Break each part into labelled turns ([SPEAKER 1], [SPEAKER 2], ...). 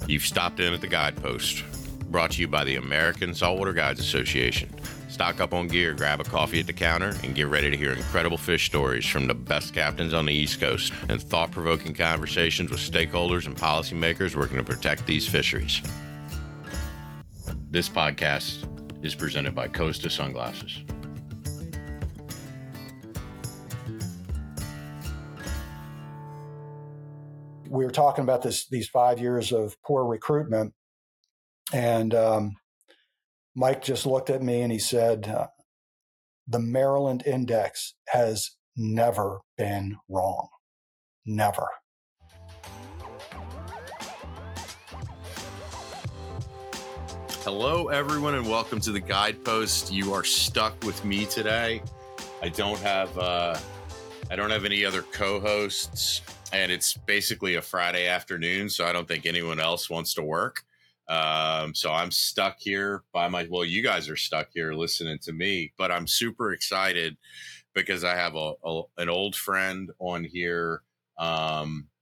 [SPEAKER 1] You've stopped in at the Guidepost, brought to you by the American Saltwater Guides Association. Stock up on gear, grab a coffee at the counter, and get ready to hear incredible fish stories from the best captains on the East Coast and thought-provoking conversations with stakeholders and policymakers working to protect these fisheries. This podcast is presented by Costa Sunglasses.
[SPEAKER 2] We were talking about these 5 years of poor recruitment, and Mike just looked at me and he said, the Maryland Index has never been wrong. Never.
[SPEAKER 1] Hello, everyone, and welcome to the Guidepost. You are stuck with me today. I don't have any other co-hosts, and it's basically a Friday afternoon, so I don't think anyone else wants to work. So I'm stuck here you guys are stuck here listening to me, but I'm super excited because I have an old friend on here. I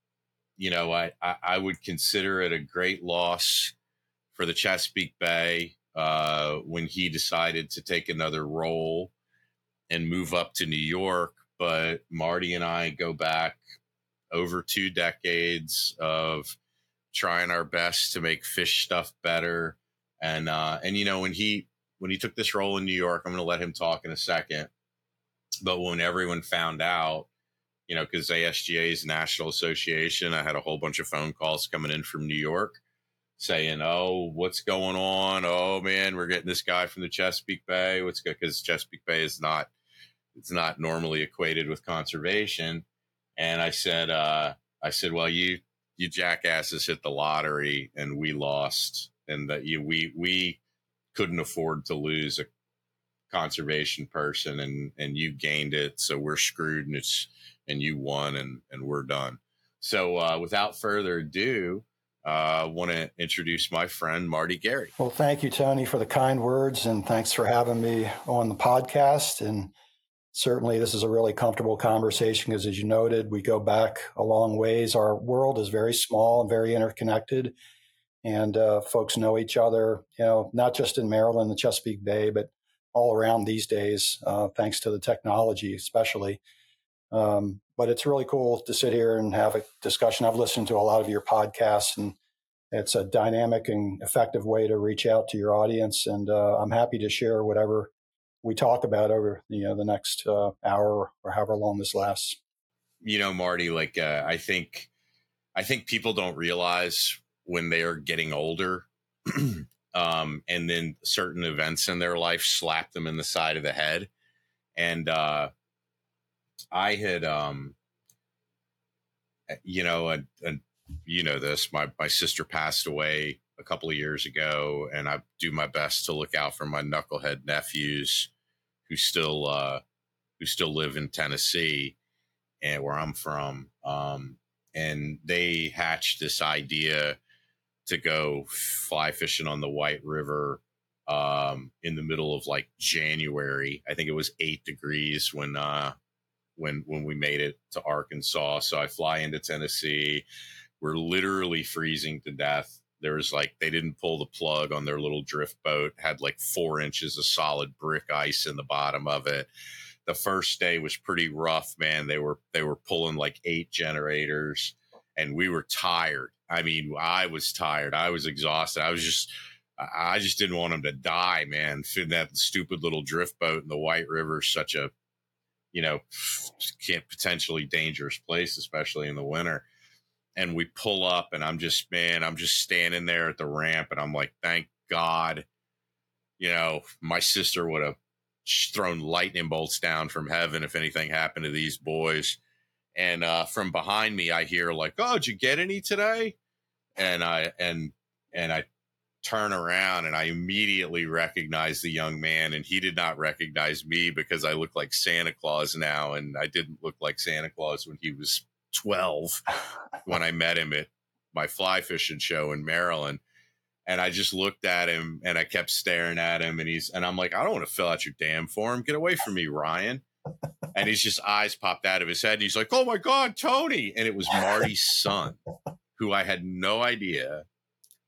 [SPEAKER 1] would consider it a great loss for the Chesapeake Bay when he decided to take another role and move up to New York. But Marty and I go back over 2 decades of trying our best to make fish stuff better. And when he took this role in New York, I'm going to let him talk in a second. But when everyone found out, because ASGA is a national association, I had a whole bunch of phone calls coming in from New York saying, "Oh, what's going on? Oh man, we're getting this guy from the Chesapeake Bay. What's good?" Because Chesapeake Bay it's not normally equated with conservation. And I said, well, you jackasses hit the lottery and we lost, and that we couldn't afford to lose a conservation person, and you gained it, so we're screwed, and you won, and we're done. So without further ado, I want to introduce my friend Marty Gary.
[SPEAKER 2] Well, thank you, Tony, for the kind words, and thanks for having me on the podcast. And certainly this is a really comfortable conversation because, as you noted, we go back a long ways. Our world is very small and very interconnected, and folks know each other, not just in Maryland, the Chesapeake Bay, but all around these days, thanks to the technology especially. But it's really cool to sit here and have a discussion. I've listened to a lot of your podcasts, and it's a dynamic and effective way to reach out to your audience. And I'm happy to share whatever we talk about over the next hour or however long this lasts.
[SPEAKER 1] Marty, I think people don't realize when they are getting older, and then certain events in their life slap them in the side of the head. And I had, this, my sister passed away a couple of years ago, and I do my best to look out for my knucklehead nephews who still live in Tennessee and where I'm from. And they hatched this idea to go fly fishing on the White River in the middle of January. I think it was 8 degrees when we made it to Arkansas. So I fly into Tennessee. We're literally freezing to death. There was they didn't pull the plug on their little drift boat, had 4 inches of solid brick ice in the bottom of it. The first day was pretty rough, man. They were pulling 8 generators, and we were tired. I mean, I was tired. I was exhausted. I just didn't want them to die, man. That stupid little drift boat in the White River is such a, can't potentially dangerous place, especially in the winter. And we pull up, and I'm just standing there at the ramp, and I'm like, thank God, my sister would have thrown lightning bolts down from heaven if anything happened to these boys. And from behind me, I hear "Oh, did you get any today?" And I turn around, and I immediately recognize the young man, and he did not recognize me because I look like Santa Claus now, and I didn't look like Santa Claus when he was 12 when I met him at my fly fishing show in Maryland. And I just looked at him, and I kept staring at him, and I'm like, I don't want to fill out your damn form. Get away from me, Ryan. And his just eyes popped out of his head, and he's like, "Oh my God, Tony." And it was Marty's son, who I had no idea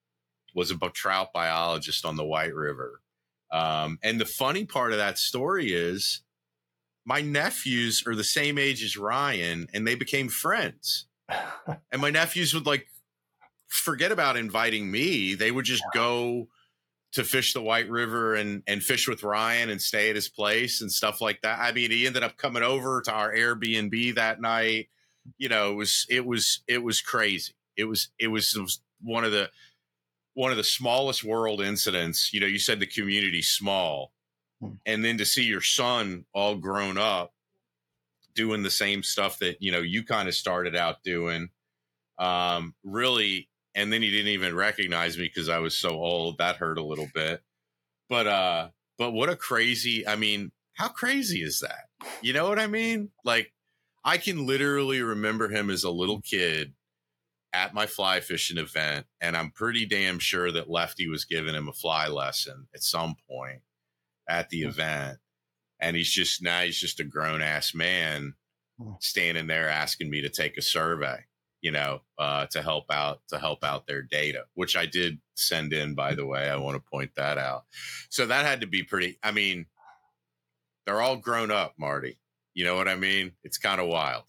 [SPEAKER 1] was a trout biologist on the White River. And the funny part of that story is my nephews are the same age as Ryan, and they became friends. And my nephews would like forget about inviting me. They would just go to fish the White River and fish with Ryan and stay at his place and stuff like that. I mean, he ended up coming over to our Airbnb that night. You know, it was crazy. It was one of the smallest world incidents. You know, you said the community's small, and then to see your son all grown up doing the same stuff that, you know, you kind of started out doing, really. And then he didn't even recognize me because I was so old. That hurt a little bit. But what a crazy, I mean, how crazy is that? You know what I mean? Like, I can literally remember him as a little kid at my fly fishing event. And I'm pretty damn sure that Lefty was giving him a fly lesson at some point at the event. And he's just a grown ass man standing there asking me to take a survey, you know, to help out their data, which I did send in, by the way. I want to point that out. So that had to be pretty, I mean, they're all grown up, Marty. You know what I mean? It's kind of wild.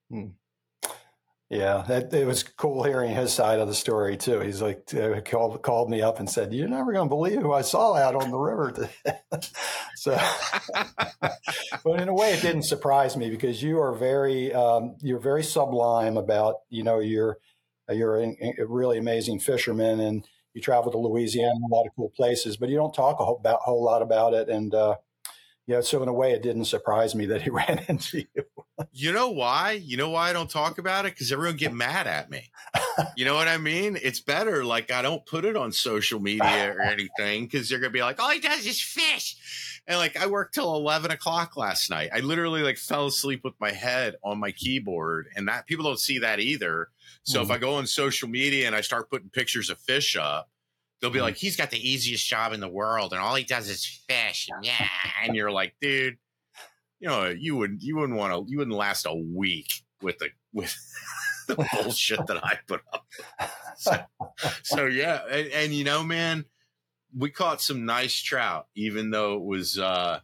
[SPEAKER 2] Yeah, it was cool hearing his side of the story too. He's like, called me up and said, "You're never going to believe who I saw out on the river today." So, but in a way, it didn't surprise me because you are you're very sublime about, you know, you're a really amazing fisherman and you travel to Louisiana, a lot of cool places, but you don't talk a whole lot about it. And yeah, so in a way, it didn't surprise me that he ran into you.
[SPEAKER 1] You know why? You know why I don't talk about it? Because everyone get mad at me. You know what I mean? It's better. Like, I don't put it on social media or anything because they're going to be like, all he does is fish. And like, I worked till 11 o'clock last night. I literally like fell asleep with my head on my keyboard, and that people don't see that either. So if I go on social media and I start putting pictures of fish up, they'll be like, he's got the easiest job in the world and all he does is fish. And yeah. And you're like, dude, you know, you wouldn't last a week with the bullshit that I put up. So yeah. And you know, man, we caught some nice trout, even though it was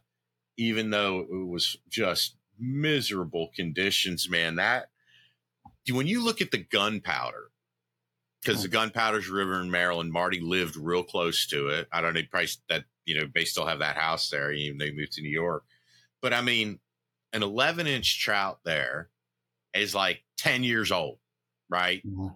[SPEAKER 1] just miserable conditions, man. That when you look at the gunpowder, because the Gunpowder's River in Maryland, Marty lived real close to it. I don't know, probably that, you know, they still have that house there, even they moved to New York. But I mean, an 11-inch trout there is like 10 years old, right? Mm-hmm.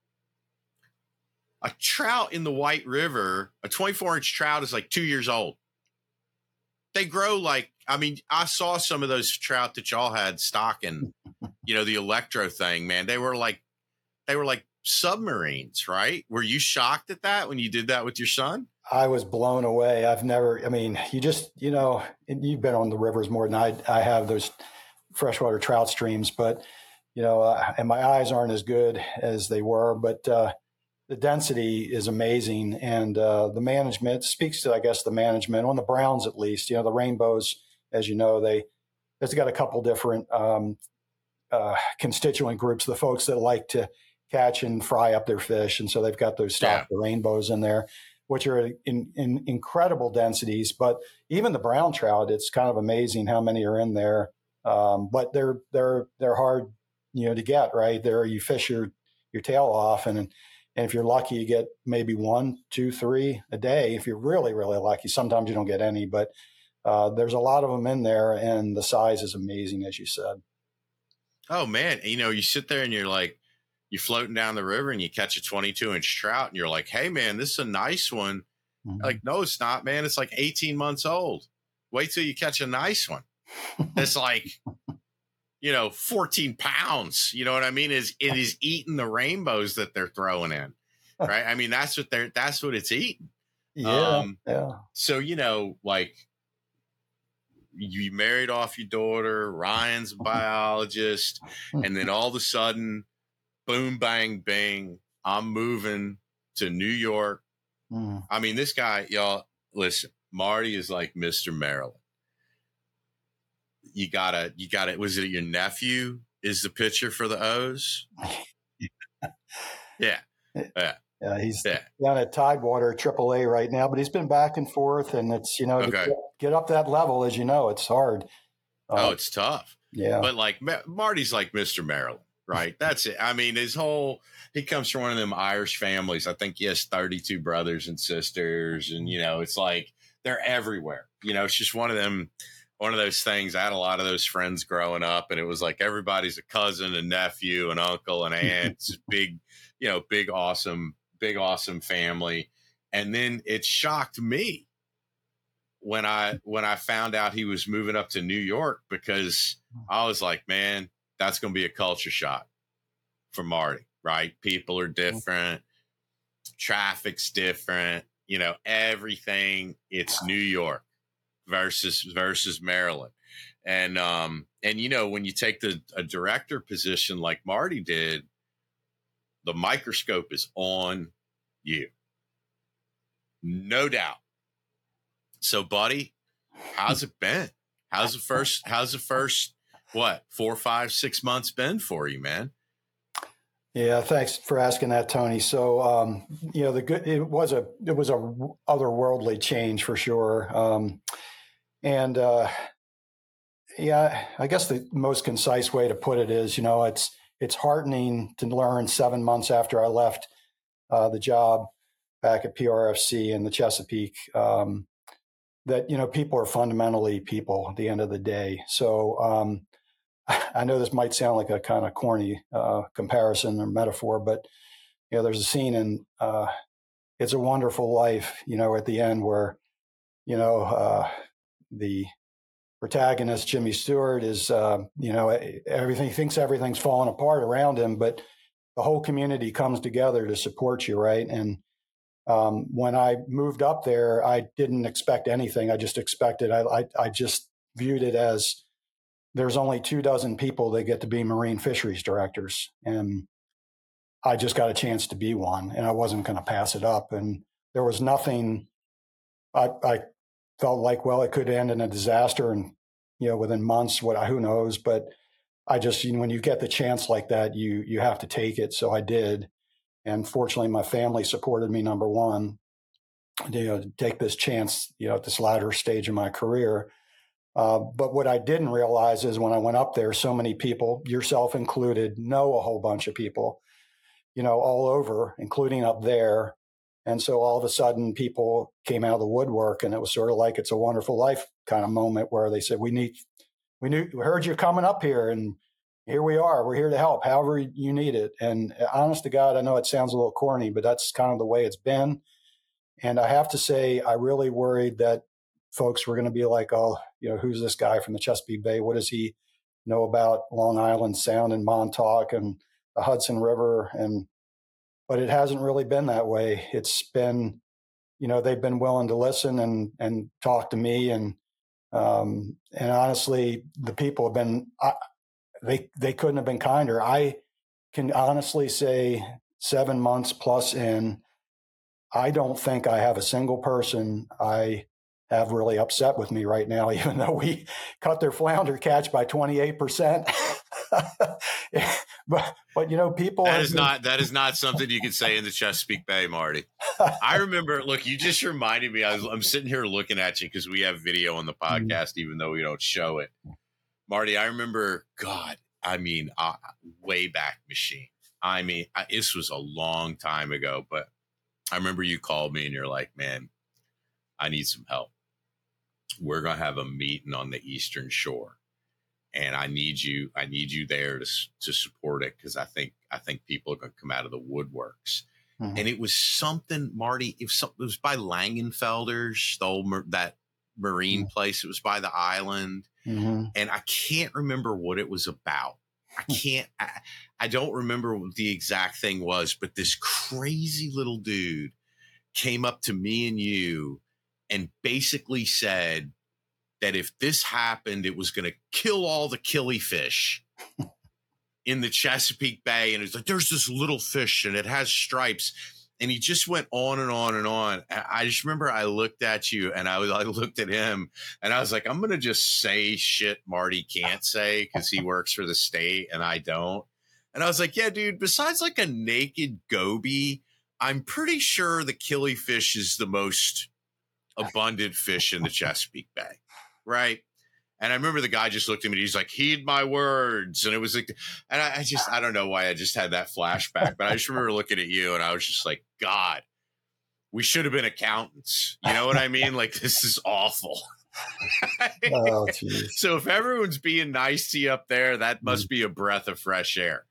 [SPEAKER 1] A trout in the White River, a 24-inch trout is like 2 years old. They grow like, I mean, I saw some of those trout that y'all had stocking, you know, the electro thing, man. They were like submarines, right? Were you shocked at that when you did that with your son?
[SPEAKER 2] I was blown away. I mean, you just, you know, you've been on the rivers more than I have, those freshwater trout streams, but, you know, and my eyes aren't as good as they were, but the density is amazing. And the management speaks to, I guess, the management on the browns, at least, you know, the rainbows, as you know, they've got a couple different constituent groups, the folks that like to catch and fry up their fish. And so they've got those the rainbows in there, which are in incredible densities. But even the brown trout, it's kind of amazing how many are in there. But they're hard, you know, to get, right there. You fish your tail off, and if you're lucky, you get maybe 1, 2, 3 a day. If you're really, really lucky, sometimes you don't get any, but there's a lot of them in there, and the size is amazing, as you said.
[SPEAKER 1] Oh man. You know, you sit there and you're like, you're floating down the river and you catch a 22-inch trout and you're like, hey man, this is a nice one. Mm-hmm. Like, no, it's not, man. It's like 18 months old. Wait till you catch a nice one. It's like, you know, 14 pounds. You know what I mean? It is eating the rainbows that they're throwing in. Right. I mean, that's what it's eating.
[SPEAKER 2] Yeah.
[SPEAKER 1] So, you know, like, you married off your daughter, Ryan's a biologist, and then all of a sudden, boom, bang, bang, I'm moving to New York. I mean, this guy, y'all, listen, Marty is like Mr. Maryland. You gotta, was it your nephew is the pitcher for the O's? Yeah.
[SPEAKER 2] He's down at Tidewater AAA right now, but he's been back and forth, and it's to get up that level, as you know, it's hard.
[SPEAKER 1] It's tough.
[SPEAKER 2] Yeah,
[SPEAKER 1] but like Marty's like Mr. Maryland, right? That's it. I mean, he comes from one of them Irish families. I think he has 32 brothers and sisters, and it's like they're everywhere. It's just one of those things. I had a lot of those friends growing up, and it was like everybody's a cousin and nephew and uncle and aunt. It's big, big awesome family. And then it shocked me when I found out he was moving up to New York, because I was like, man, that's going to be a culture shock for Marty, right? People are different. Traffic's different, everything. It's New York versus Maryland. And when you take a director position like Marty did, the microscope is on you. No doubt. So, buddy, how's it been? How's the first, what, 4, 5, 6 months been for you, man?
[SPEAKER 2] Yeah, thanks for asking that, Tony. So, it was a otherworldly change for sure. I guess the most concise way to put it is, it's heartening to learn 7 months after I left the job back at PRFC in the Chesapeake, that, people are fundamentally people at the end of the day. So I know this might sound like a kind of corny comparison or metaphor, but, there's a scene in It's a Wonderful Life, at the end where, the protagonist, Jimmy Stewart, is, everything, he thinks everything's falling apart around him, but the whole community comes together to support you, right? And when I moved up there, I didn't expect anything. I just expected, I just viewed it as there's only 24 people that get to be marine fisheries directors. And I just got a chance to be one, and I wasn't going to pass it up. And there was nothing, I felt like, well, it could end in a disaster and, within months, who knows, but I just, when you get the chance like that, you have to take it. So I did. And fortunately, my family supported me, number one, to take this chance, at this latter stage of my career. But what I didn't realize is when I went up there, so many people, yourself included, know a whole bunch of people, all over, including up there. And so all of a sudden people came out of the woodwork, and it was sort of like It's a Wonderful Life kind of moment where they said, we heard you coming up here, and here we are. We're here to help however you need it. And honest to God, I know it sounds a little corny, but that's kind of the way it's been. And I have to say, I really worried that folks were going to be like, oh, who's this guy from the Chesapeake Bay? What does he know about Long Island Sound and Montauk and the Hudson River? But it hasn't really been that way. It's been, they've been willing to listen and talk to me. And honestly, the people have been, they couldn't have been kinder. I can honestly say 7 months plus in, I don't think I have a single person I have really upset with me right now, even though we cut their flounder catch by 28%. but people,
[SPEAKER 1] that is not something you can say in the Chesapeake Bay, Marty. I remember, look, you just reminded me, I'm sitting here looking at you because we have video on the podcast, even though we don't show it. Marty, I remember, way back machine. This was a long time ago, but I remember you called me and you're like, man, I need some help. We're going to have a meeting on the Eastern Shore, and I need you there to support it, because I think people are going to come out of the woodworks. Mm-hmm. And it was something, Marty, it was by Langenfelder's, that marine place. It was by the island. Mm-hmm. And I can't remember what it was about. I don't remember what the exact thing was, but this crazy little dude came up to me and you and basically said that if this happened, it was going to kill all the killifish in the Chesapeake Bay. And it's like, there's this little fish and it has stripes. And he just went on and on and on. I just remember I looked at you and I looked at him and I was like, I'm going to just say shit Marty can't say because he works for the state and I don't. And I was like, yeah, dude, besides like a naked goby, I'm pretty sure the killifish is the most abundant fish in the Chesapeake Bay, right? And I remember the guy just looked at me. He's like, "Heed my words," and it was like, and I don't know why I just had that flashback, but I just remember looking at you, and I was just like, God, we should have been accountants. You know what I mean? Like, this is awful.
[SPEAKER 2] Oh, geez.
[SPEAKER 1] So if everyone's being nice to you up there, that must be a breath of fresh air.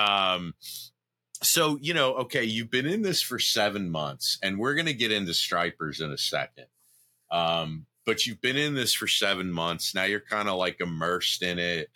[SPEAKER 1] So, okay, you've been in this for 7 months, and we're going to get into stripers in a second. But you've been in this for 7 months. Now you're kind of like immersed in it.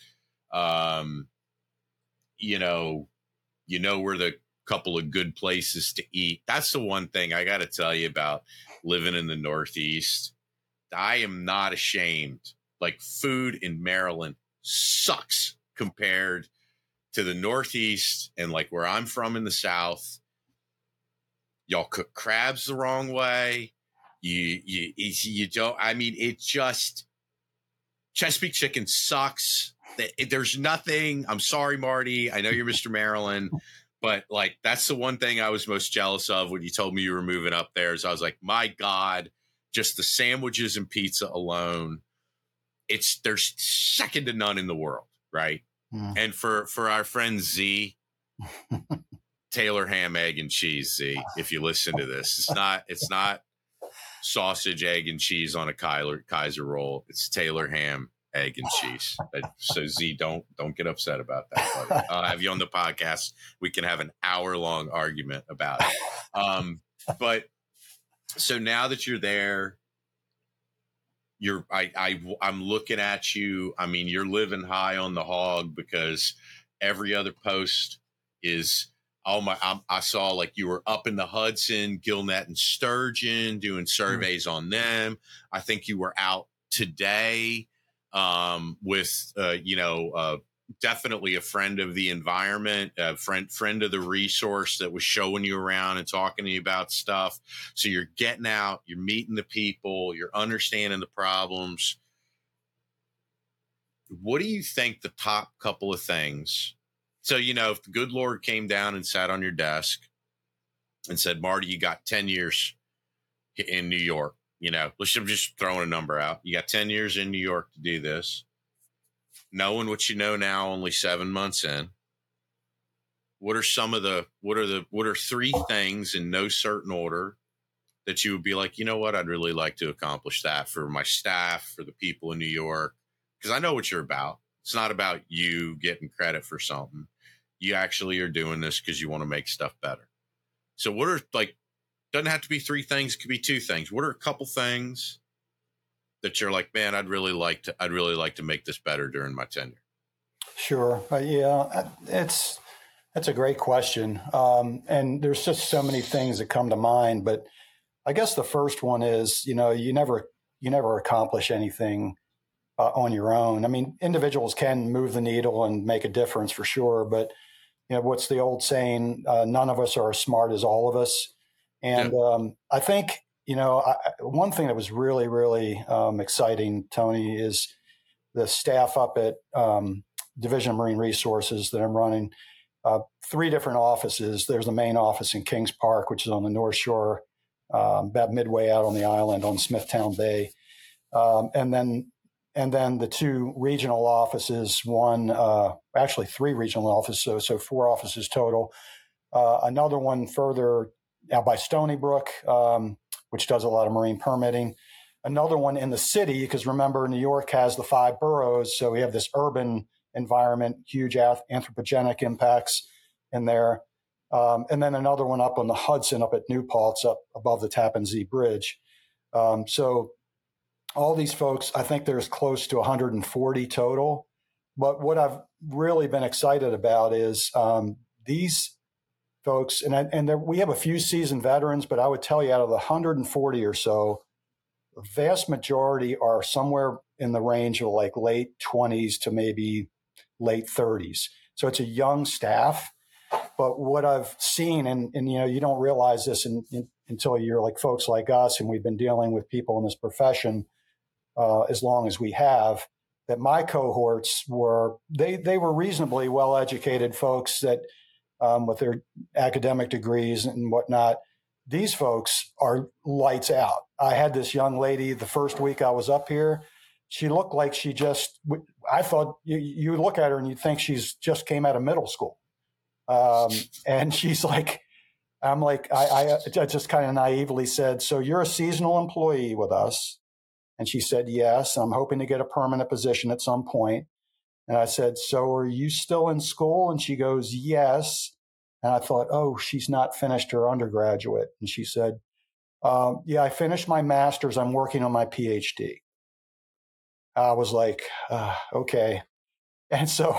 [SPEAKER 1] You know where the couple of good places to eat. That's the one thing I got to tell you about living in the Northeast. I am not ashamed. Like, food in Maryland sucks compared to the Northeast and like where I'm from in the South. Y'all cook crabs the wrong way. You don't. I mean, it just, Chesapeake chicken sucks. There's nothing. I'm sorry, Marty. I know you're Mr. Maryland, but like, that's the one thing I was most jealous of when you told me you were moving up there. Is I was like, my God, just the sandwiches and pizza alone, there's second to none in the world, right? Mm. And for our friend Z, Taylor ham, egg, and cheese. Z, if you listen to this, it's not sausage, egg, and cheese on a Kaiser roll. It's Taylor ham, egg, and cheese. So Z, don't get upset about that, buddy. I'll have you on the podcast. We can have an hour-long argument about it. But so now that you're there, I'm looking at you. I mean, you're living high on the hog, because every other post is, I saw like you were up in the Hudson, Gillnet and Sturgeon, doing surveys on them. I think you were out today with, definitely a friend of the environment, a friend of the resource that was showing you around and talking to you about stuff. So you're getting out, you're meeting the people, you're understanding the problems. What do you think the top couple of things? So, if the good Lord came down and sat on your desk and said, Marty, you got 10 years in New York, I'm just throwing a number out. You got 10 years in New York to do this. Knowing what you know now, only 7 months in, what are 3 things in no certain order that you would be like, you know what, I'd really like to accomplish that for my staff, for the people in New York? Because I know what you're about. It's not about you getting credit for something. You actually are doing this because you want to make stuff better. So what are, like, doesn't have to be 3 things, it could be 2 things. What are a couple things that you're like, man, I'd really like to make this better during my tenure?
[SPEAKER 2] Sure. Yeah, that's a great question. And there's just so many things that come to mind, but I guess the first one is, you never accomplish anything on your own. I mean, individuals can move the needle and make a difference for sure, but what's the old saying? None of us are as smart as all of us. And I think, one thing that was really, really exciting, Tony, is the staff up at Division of Marine Resources that I'm running. 3 different offices. There's the main office in Kings Park, which is on the North Shore, about midway out on the island on Smithtown Bay. And then the 2 regional offices, actually 3 regional offices, so 4 offices total. Another one further out by Stony Brook, which does a lot of marine permitting. Another one in the city, because remember, New York has the 5 boroughs, so we have this urban environment, huge anthropogenic impacts in there. And then another one up on the Hudson, up at New Paltz, up above the Tappan Zee Bridge. So all these folks, I think there's close to 140 total. But what I've really been excited about is these folks, and we have a few seasoned veterans, but I would tell you out of the 140 or so, the vast majority are somewhere in the range of like late 20s to maybe late 30s. So it's a young staff. But what I've seen, and you don't realize this until you're like folks like us, and we've been dealing with people in this profession as long as we have, that my cohorts were reasonably well-educated folks that with their academic degrees and whatnot. These folks are lights out. I had this young lady the first week I was up here. She looked like I thought you look at her and you'd think she's just came out of middle school. And she's like, I'm like, I just kind of naively said, so you're a seasonal employee with us? And she said, yes, I'm hoping to get a permanent position at some point. And I said, so are you still in school? And she goes, yes. And I thought, oh, she's not finished her undergraduate. And she said, yeah, I finished my master's. I'm working on my PhD. I was like, okay. And so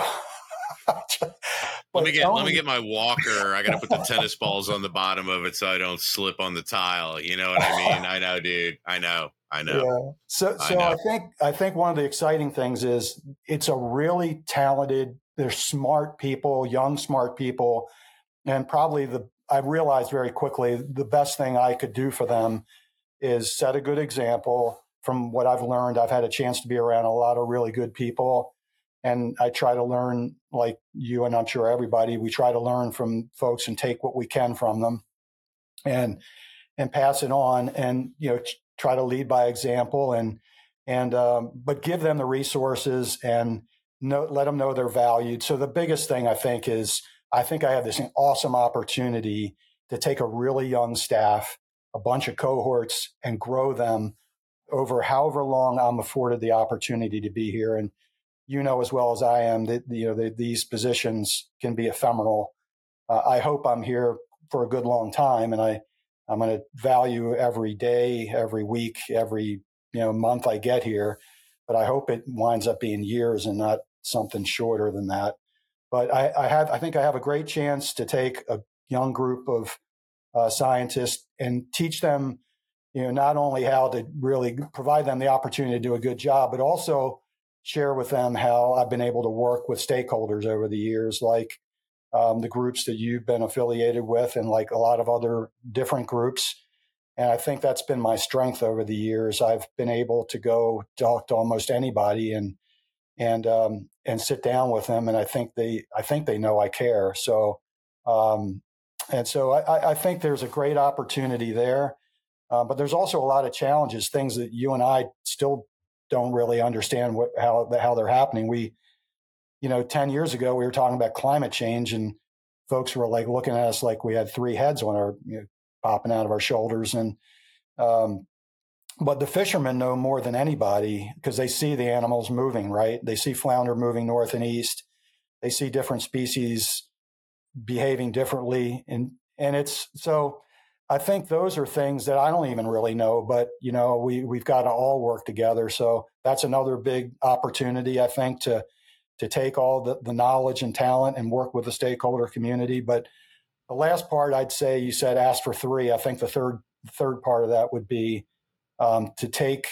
[SPEAKER 1] let me get my walker. I got to put the tennis balls on the bottom of it so I don't slip on the tile. You know what I mean? I know, dude. I know.
[SPEAKER 2] Yeah. So I think one of the exciting things is it's a really talented, they're smart people, young, smart people. And probably I realized very quickly the best thing I could do for them is set a good example. From what I've learned, I've had a chance to be around a lot of really good people. And I try to learn, like you and I'm sure everybody, we try to learn from folks and take what we can from them and pass it on and, try to lead by example but give them the resources and let them know they're valued. So the biggest thing I think is, I have this awesome opportunity to take a really young staff, a bunch of cohorts, and grow them over however long I'm afforded the opportunity to be here. And as well as I am that these positions can be ephemeral. I hope I'm here for a good long time, and I'm going to value every day, every week, every month I get here. But I hope it winds up being years and not something shorter than that. But I think I have a great chance to take a young group of scientists and teach them, not only how to really provide them the opportunity to do a good job, but also share with them how I've been able to work with stakeholders over the years, like the groups that you've been affiliated with and like a lot of other different groups. And I think that's been my strength over the years. I've been able to go talk to almost anybody and sit down with them. And I think they know I care. So, I think there's a great opportunity there. But there's also a lot of challenges, things that you and I still don't really understand how they're happening. 10 years ago, we were talking about climate change and folks were like looking at us like we had three heads on our, popping out of our shoulders. And, but the fishermen know more than anybody because they see the animals moving, right? They see flounder moving north and east. They see different species behaving differently. And it's, so I think those are things that I don't even really know, but we've got to all work together. So that's another big opportunity, I think, to take all the knowledge and talent and work with the stakeholder community. But the last part, I'd say, you said ask for three. I think the third part of that would be to take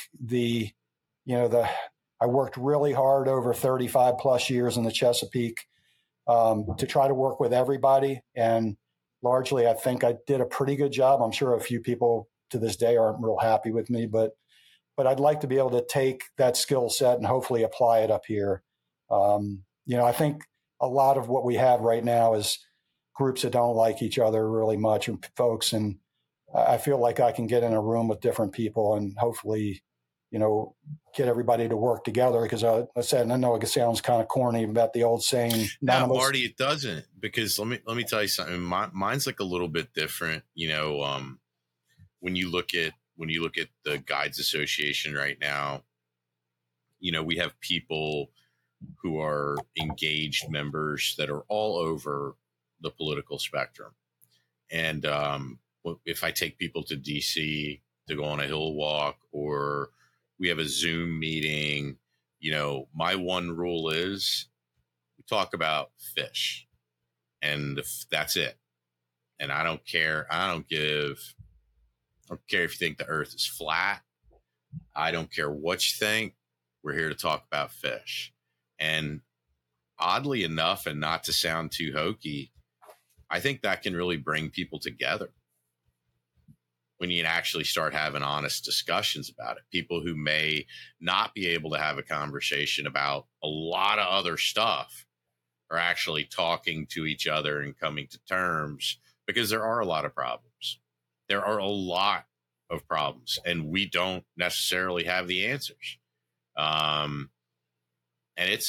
[SPEAKER 2] I worked really hard over 35 plus years in the Chesapeake to try to work with everybody. And largely, I think I did a pretty good job. I'm sure a few people to this day aren't real happy with me, but I'd like to be able to take that skill set and hopefully apply it up here. I think a lot of what we have right now is groups that don't like each other really much, and folks. And I feel like I can get in a room with different people and hopefully, get everybody to work together. Because I said, I know it sounds kind of corny about the old saying.
[SPEAKER 1] No, Marty, it doesn't. Because let me tell you something. Mine's like a little bit different. When you look at the Guides Association right now, we have people who are engaged members that are all over the political spectrum. And if I take people to DC to go on a hill walk, or we have a Zoom meeting, my one rule is we talk about fish, and that's it. And I don't care. I don't care if you think the earth is flat. I don't care what you think. We're here to talk about fish. And oddly enough, and not to sound too hokey, I think that can really bring people together when you actually start having honest discussions about it. People who may not be able to have a conversation about a lot of other stuff are actually talking to each other and coming to terms, because there are a lot of problems. There are a lot of problems, and we don't necessarily have the answers. And it's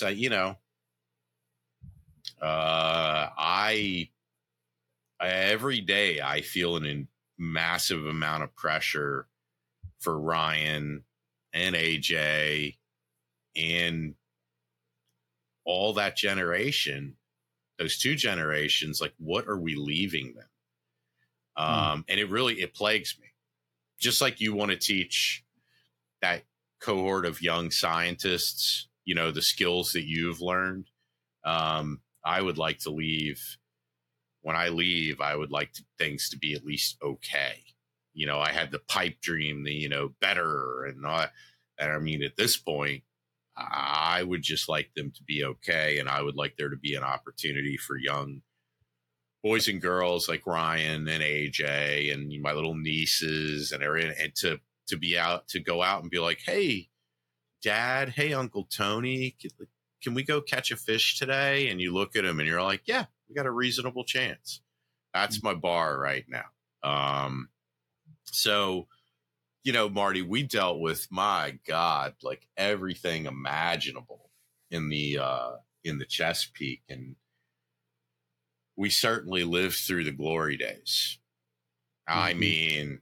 [SPEAKER 1] I every day I feel an massive amount of pressure for Ryan and AJ and all that generation, those two generations. Like, what are we leaving them? And it plagues me. Just like you want to teach that cohort of young scientists, the skills that you've learned. I would like to leave. When I leave, I would like things to be at least okay. I had the pipe dream, better and all that. And I mean, at this point, I would just like them to be okay. And I would like there to be an opportunity for young boys and girls like Ryan and AJ and my little nieces and everything, and to be out, to go out and be like, hey, Dad, hey, Uncle Tony, can we go catch a fish today? And you look at him and you're like, yeah, we got a reasonable chance. That's my bar right now. So, Marty, we dealt with, my God, like everything imaginable in the Chesapeake, and we certainly lived through the glory days. Mm-hmm. I mean,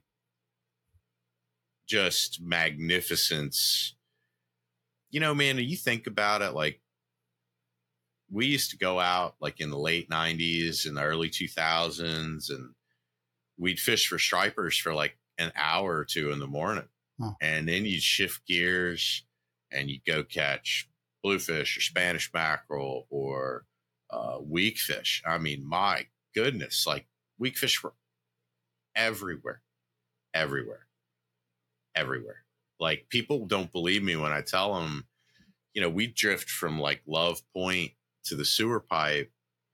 [SPEAKER 1] just magnificence. Man, you think about it, like, we used to go out like in the late 90s and the early 2000s, and we'd fish for stripers for like an hour or two in the morning. And then you'd shift gears and you'd go catch bluefish or Spanish mackerel or weak fish. I mean, my goodness, like weak fish were everywhere. Like, people don't believe me when I tell them, we drift from like Love Point to the sewer pipe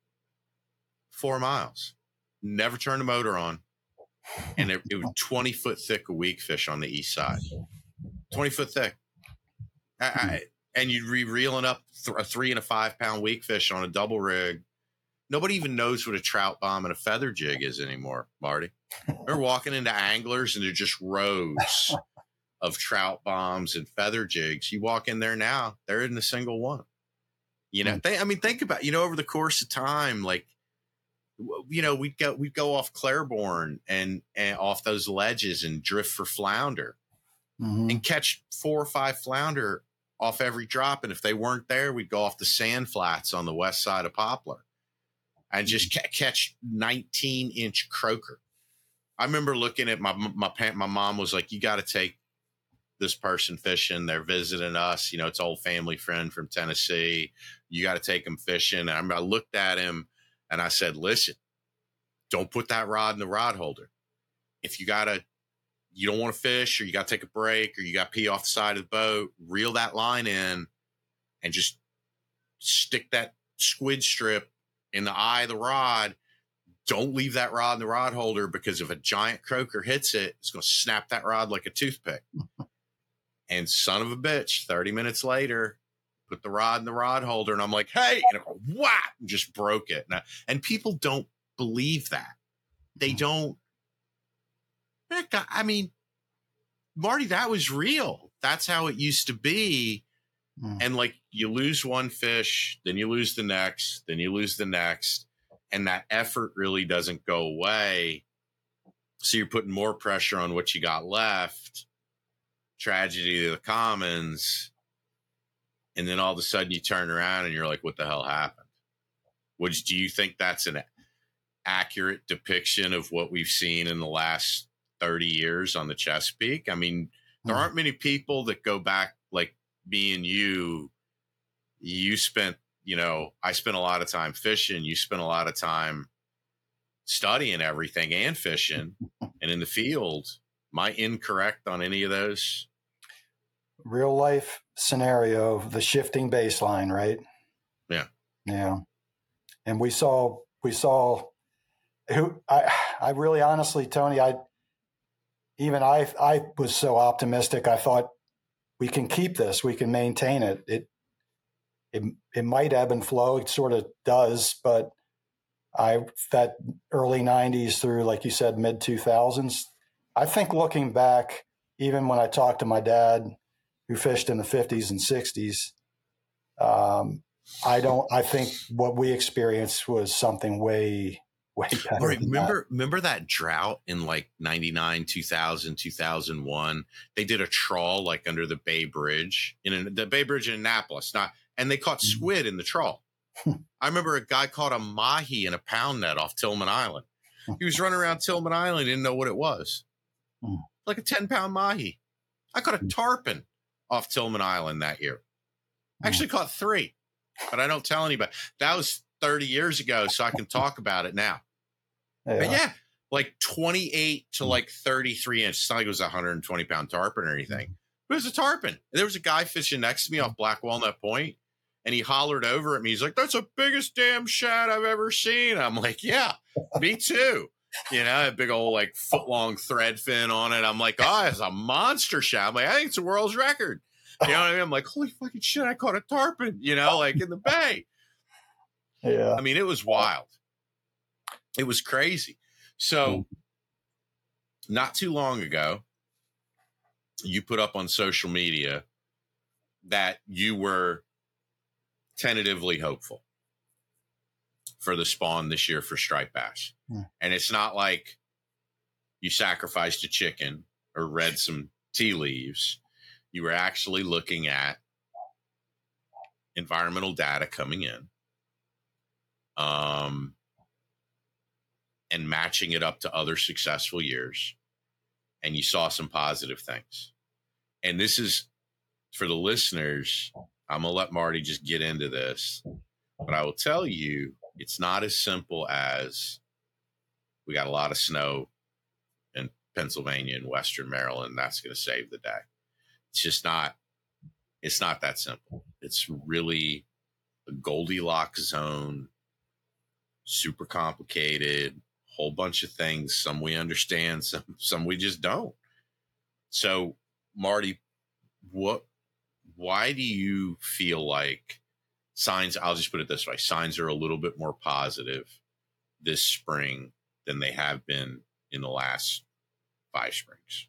[SPEAKER 1] 4 miles, never turn the motor on. And it was 20 foot thick of weak fish on the east side, 20 foot thick. And you'd be reeling up a 3 and a 5 pound weak fish on a double rig. Nobody even knows what a trout bomb and a feather jig is anymore, Marty. We're walking into Anglers and they're just rows of trout bombs and feather jigs. You walk in there now, there isn't a single one. Think about, over the course of time, like, we'd go off Claiborne and off those ledges and drift for flounder and catch 4 or 5 flounder off every drop. And if they weren't there, we'd go off the sand flats on the west side of Poplar and just catch 19-inch croaker. I remember looking at my mom was like, you got to take this person fishing. They're visiting us. It's an old family friend from Tennessee. You got to take them fishing. And I looked at him and I said, listen, don't put that rod in the rod holder. If you don't want to fish, or you got to take a break, or you got to pee off the side of the boat, reel that line in and just stick that squid strip in the eye of the rod. Don't leave that rod in the rod holder, because if a giant croaker hits it, it's going to snap that rod like a toothpick. And son of a bitch, 30 minutes later, put the rod in the rod holder, and I'm like, hey, and it whap, and just broke it. And people don't believe that. They don't. I mean, Marty, that was real. That's how it used to be. And like, you lose one fish, then you lose the next, then you lose the next. And that effort really doesn't go away. So you're putting more pressure on what you got left. Tragedy of the commons. And then all of a sudden you turn around and you're like, what the hell happened? Do you think that's an accurate depiction of what we've seen in the last 30 years on the Chesapeake? I mean, there aren't many people that go back like me and you. You spent, I spent a lot of time fishing. You spent a lot of time studying everything and fishing and in the field. Am I incorrect on any of those?
[SPEAKER 2] Real life scenario, the shifting baseline, right? Yeah. And we saw who I really honestly, Tony, I was so optimistic. I thought we can keep this, we can maintain it. it might ebb and flow. It sort of does, but that early 90s through, like you said, mid 2000s, I think looking back, even when I talked to my dad who fished in the 50s and 60s, I think what we experienced was something way better.
[SPEAKER 1] Right. Remember that drought in like 99, 2000, 2001? They did a trawl like under the Bay Bridge the Bay Bridge in Annapolis. And they caught squid in the trawl. I remember a guy caught a mahi in a pound net off Tillman Island. He was running around Tillman Island, didn't know what it was. Like a 10-pound mahi. I caught a tarpon off Tillman Island that year. I actually caught 3, but I don't tell anybody. That was 30 years ago, so I can talk about it now. Yeah. But yeah, like 28 to like 33 inches. It's not like it was a 120-pound tarpon or anything. But it was a tarpon. There was a guy fishing next to me off Black Walnut Point, and he hollered over at me. He's like, "That's the biggest damn shad I've ever seen." I'm like, "Yeah, me too." You know, a big old like foot-long thread fin on it. I'm like, "Oh, it's a monster shad." I'm like, "I think it's a world's record." You know what I mean? I'm like, "Holy fucking shit, I caught a tarpon," you know, like in the bay.
[SPEAKER 2] Yeah.
[SPEAKER 1] I mean, it was wild. It was crazy. So not too long ago, you put up on social media that you were tentatively hopeful for the spawn this year for striped bass. And it's not like you sacrificed a chicken or read some tea leaves. You were actually looking at environmental data coming in, and matching it up to other successful years. And you saw some positive things. And this is for the listeners. I'm going to let Marty just get into this, but I will tell you, it's not as simple as we got a lot of snow in Pennsylvania and Western Maryland. That's going to save the day. It's just not, it's not that simple. It's really a Goldilocks zone, super complicated, whole bunch of things. Some we understand, some we just don't. So Marty, why do you feel like signs, I'll just put it this way, signs are a little bit more positive this spring than they have been in the last 5 springs?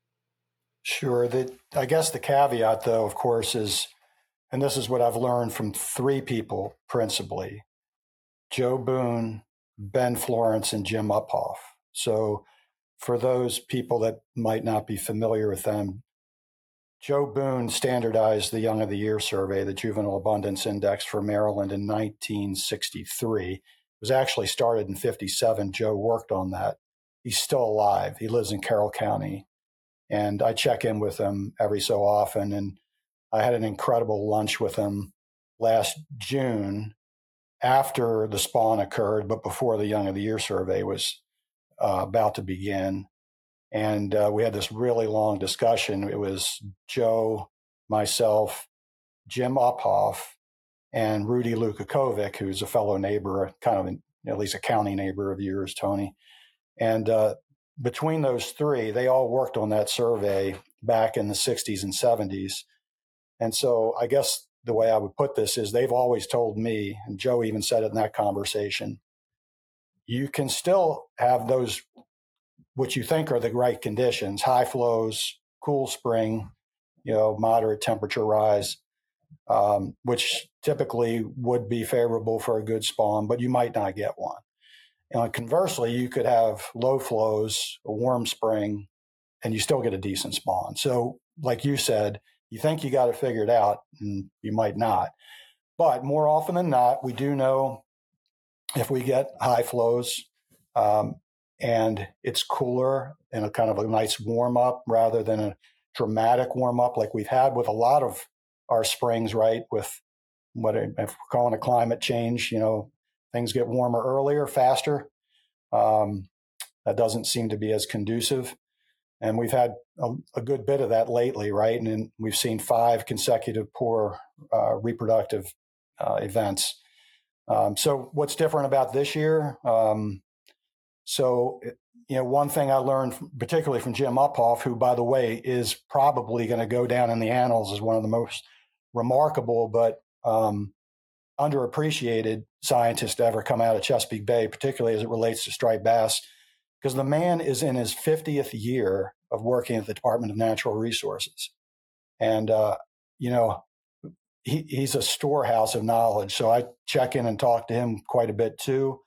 [SPEAKER 2] Sure. I guess the caveat, though, of course, is, and this is what I've learned from 3 people principally, Joe Boone, Ben Florence, and Jim Uphoff. So for those people that might not be familiar with them, Joe Boone standardized the Young of the Year survey, the Juvenile Abundance Index for Maryland in 1963. It was actually started in 57. Joe worked on that. He's still alive. He lives in Carroll County. And I check in with him every so often. And I had an incredible lunch with him last June after the spawn occurred, but before the Young of the Year survey was about to begin. And we had this really long discussion. It was Joe, myself, Jim Uphoff, and Rudy Lukakovic, who's a fellow neighbor, kind of at least a county neighbor of yours, Tony. And between those 3, they all worked on that survey back in the 60s and 70s. And so I guess the way I would put this is they've always told me, and Joe even said it in that conversation, you can still have those, what you think are the right conditions, high flows, cool spring, moderate temperature rise, which typically would be favorable for a good spawn, but you might not get one. And conversely, you could have low flows, a warm spring, and you still get a decent spawn. So like you said, you think you got it figured out, and you might not. But more often than not, we do know if we get high flows and it's cooler and a kind of a nice warm up rather than a dramatic warm up like we've had with a lot of our springs, right? With what if we're calling a climate change, things get warmer earlier, faster. That doesn't seem to be as conducive. And we've had a good bit of that lately, right? And then we've seen 5 consecutive poor reproductive events. So what's different about this year? One thing I learned, particularly from Jim Uphoff, who, by the way, is probably going to go down in the annals as one of the most remarkable but underappreciated scientist to ever come out of Chesapeake Bay, particularly as it relates to striped bass, because the man is in his 50th year of working at the Department of Natural Resources. And, he's a storehouse of knowledge. So I check in and talk to him quite a bit too.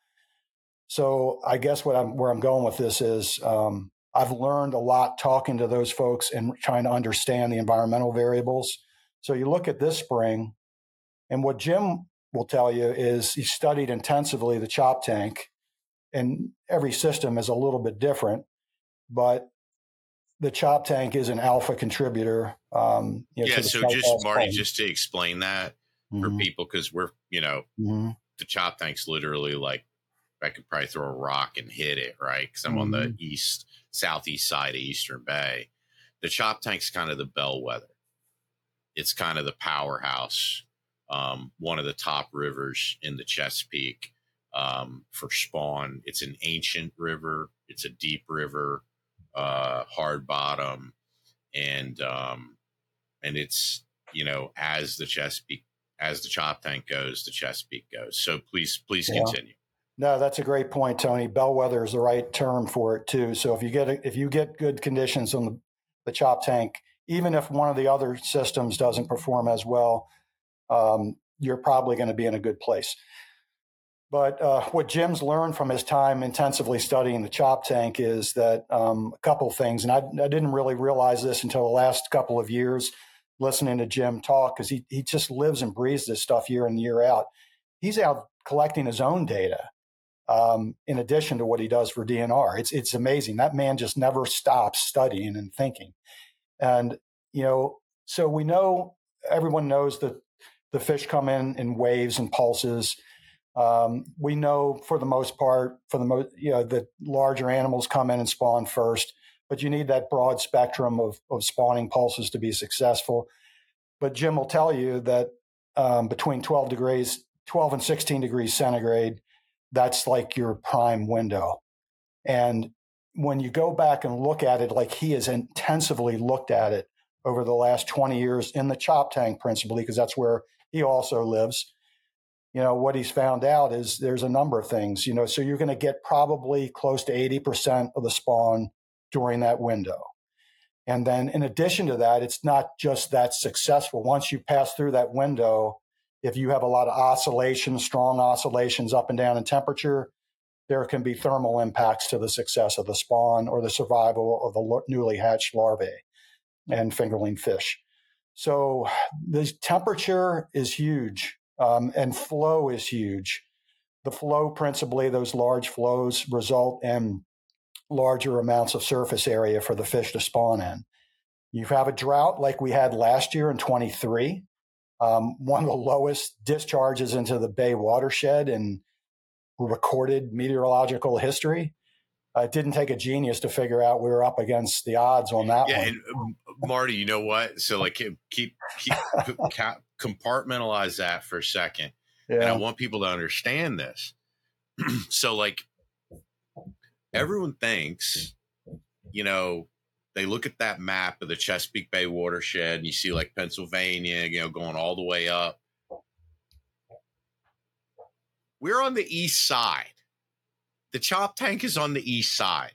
[SPEAKER 2] So I guess where I'm going with this is I've learned a lot talking to those folks and trying to understand the environmental variables. So you look at this spring, and what Jim will tell you is he studied intensively the chop tank, and every system is a little bit different, but the chop tank is an alpha contributor.
[SPEAKER 1] So just Marty, just to explain that for people, because we're, the chop tank's literally like, I could probably throw a rock and hit it, right? Because I'm on the southeast side of Eastern Bay. The chop tank's kind of the bellwether. It's kind of the powerhouse, one of the top rivers in the Chesapeake for spawn. It's an ancient river. It's a deep river, hard bottom, and it's, as the chop tank goes, the Chesapeake goes. So please continue.
[SPEAKER 2] No, that's a great point, Tony. Bellwether is the right term for it too. So if you get good conditions on the chop tank, even if one of the other systems doesn't perform as well, you're probably going to be in a good place. But what Jim's learned from his time intensively studying the chop tank is that a couple of things, and I didn't really realize this until the last couple of years listening to Jim talk, because he just lives and breathes this stuff year in, year out. He's out collecting his own data in addition to what he does for DNR. It's amazing. That man just never stops studying and thinking. And, so we know, everyone knows that the fish come in waves and pulses. We know for the most part, that larger animals come in and spawn first, but you need that broad spectrum of spawning pulses to be successful. But Jim will tell you that between 12 and 16 degrees centigrade, that's like your prime window. And when you go back and look at it, like he has intensively looked at it over the last 20 years in the chop tank, principally, because that's where he also lives. What he's found out is there's a number of things, so you're going to get probably close to 80% of the spawn during that window. And then in addition to that, it's not just that successful. Once you pass through that window, if you have a lot of oscillations, strong oscillations up and down in temperature, there can be thermal impacts to the success of the spawn or the survival of the newly hatched larvae and fingerling fish. So the temperature is huge, and flow is huge. The flow, principally, those large flows result in larger amounts of surface area for the fish to spawn in. You have a drought like we had last year in 23. One of the lowest discharges into the Bay watershed in recorded meteorological history. It didn't take a genius to figure out we were up against the odds on that one.
[SPEAKER 1] And Marty, you know what? So like keep compartmentalize that for a second. Yeah. And I want people to understand this. So like everyone thinks, they look at that map of the Chesapeake Bay watershed and you see like Pennsylvania, going all the way up. We're on the east side. The chop tank is on the east side.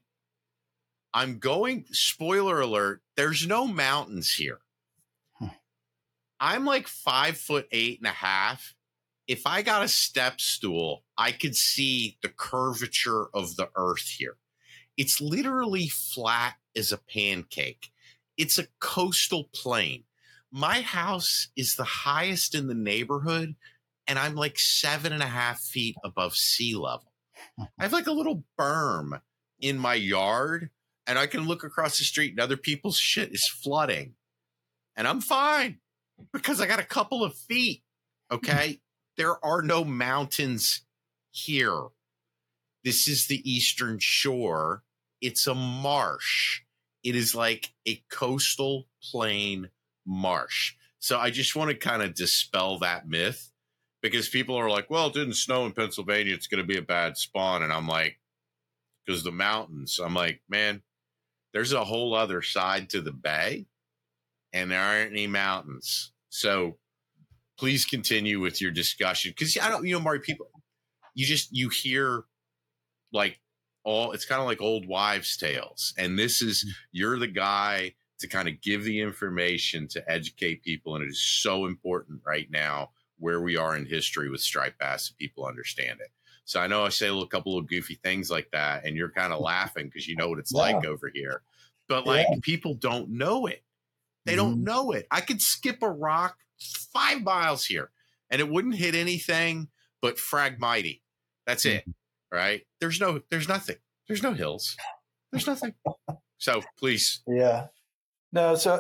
[SPEAKER 1] Spoiler alert, there's no mountains here. I'm like 5'8.5". If I got a step stool, I could see the curvature of the earth here. It's literally flat as a pancake. It's a coastal plain. My house is the highest in the neighborhood, and I'm like 7.5 feet above sea level. I have like a little berm in my yard, and I can look across the street and other people's shit is flooding. And I'm fine because I got a couple of feet. Okay. There are no mountains here. This is the Eastern Shore. It's a marsh. It is like a coastal plain marsh. So I just want to kind of dispel that myth, because people are like, well, it didn't snow in Pennsylvania, it's going to be a bad spawn. And I'm like, because the mountains. I'm like, man, there's a whole other side to the bay, and there aren't any mountains. So please continue with your discussion. Cause I don't, Marty, people, you hear like it's kind of like old wives' tales. And you're the guy to kind of give the information to educate people. And it is so important right now where we are in history with striped bass, so people understand it. So I know I say a couple of goofy things like that, and you're kind of laughing because you know what it's like over here. But people don't know it. They don't know it. I could skip a rock 5 miles here and it wouldn't hit anything but Phragmites. That's it. Right? There's nothing. There's no hills. There's nothing. So please.
[SPEAKER 2] Yeah. No. So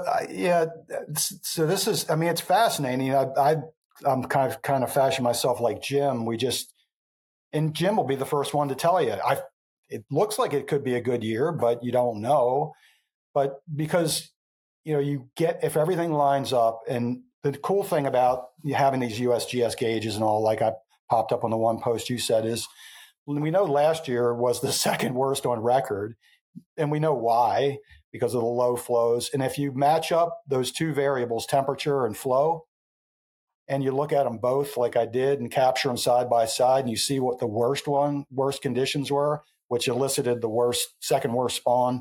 [SPEAKER 2] So this is. I mean, it's fascinating. I'm kind of fashioning myself like Jim. And Jim will be the first one to tell you. It looks like it could be a good year, but you don't know. But because you get, if everything lines up, and the cool thing about having these USGS gauges and all, like I popped up on the one post you said, is we know last year was the second worst on record, and we know why, because of the low flows. And if you match up those two variables, temperature and flow, and you look at them both like I did and capture them side by side, and you see what the worst conditions were, which elicited the second worst spawn,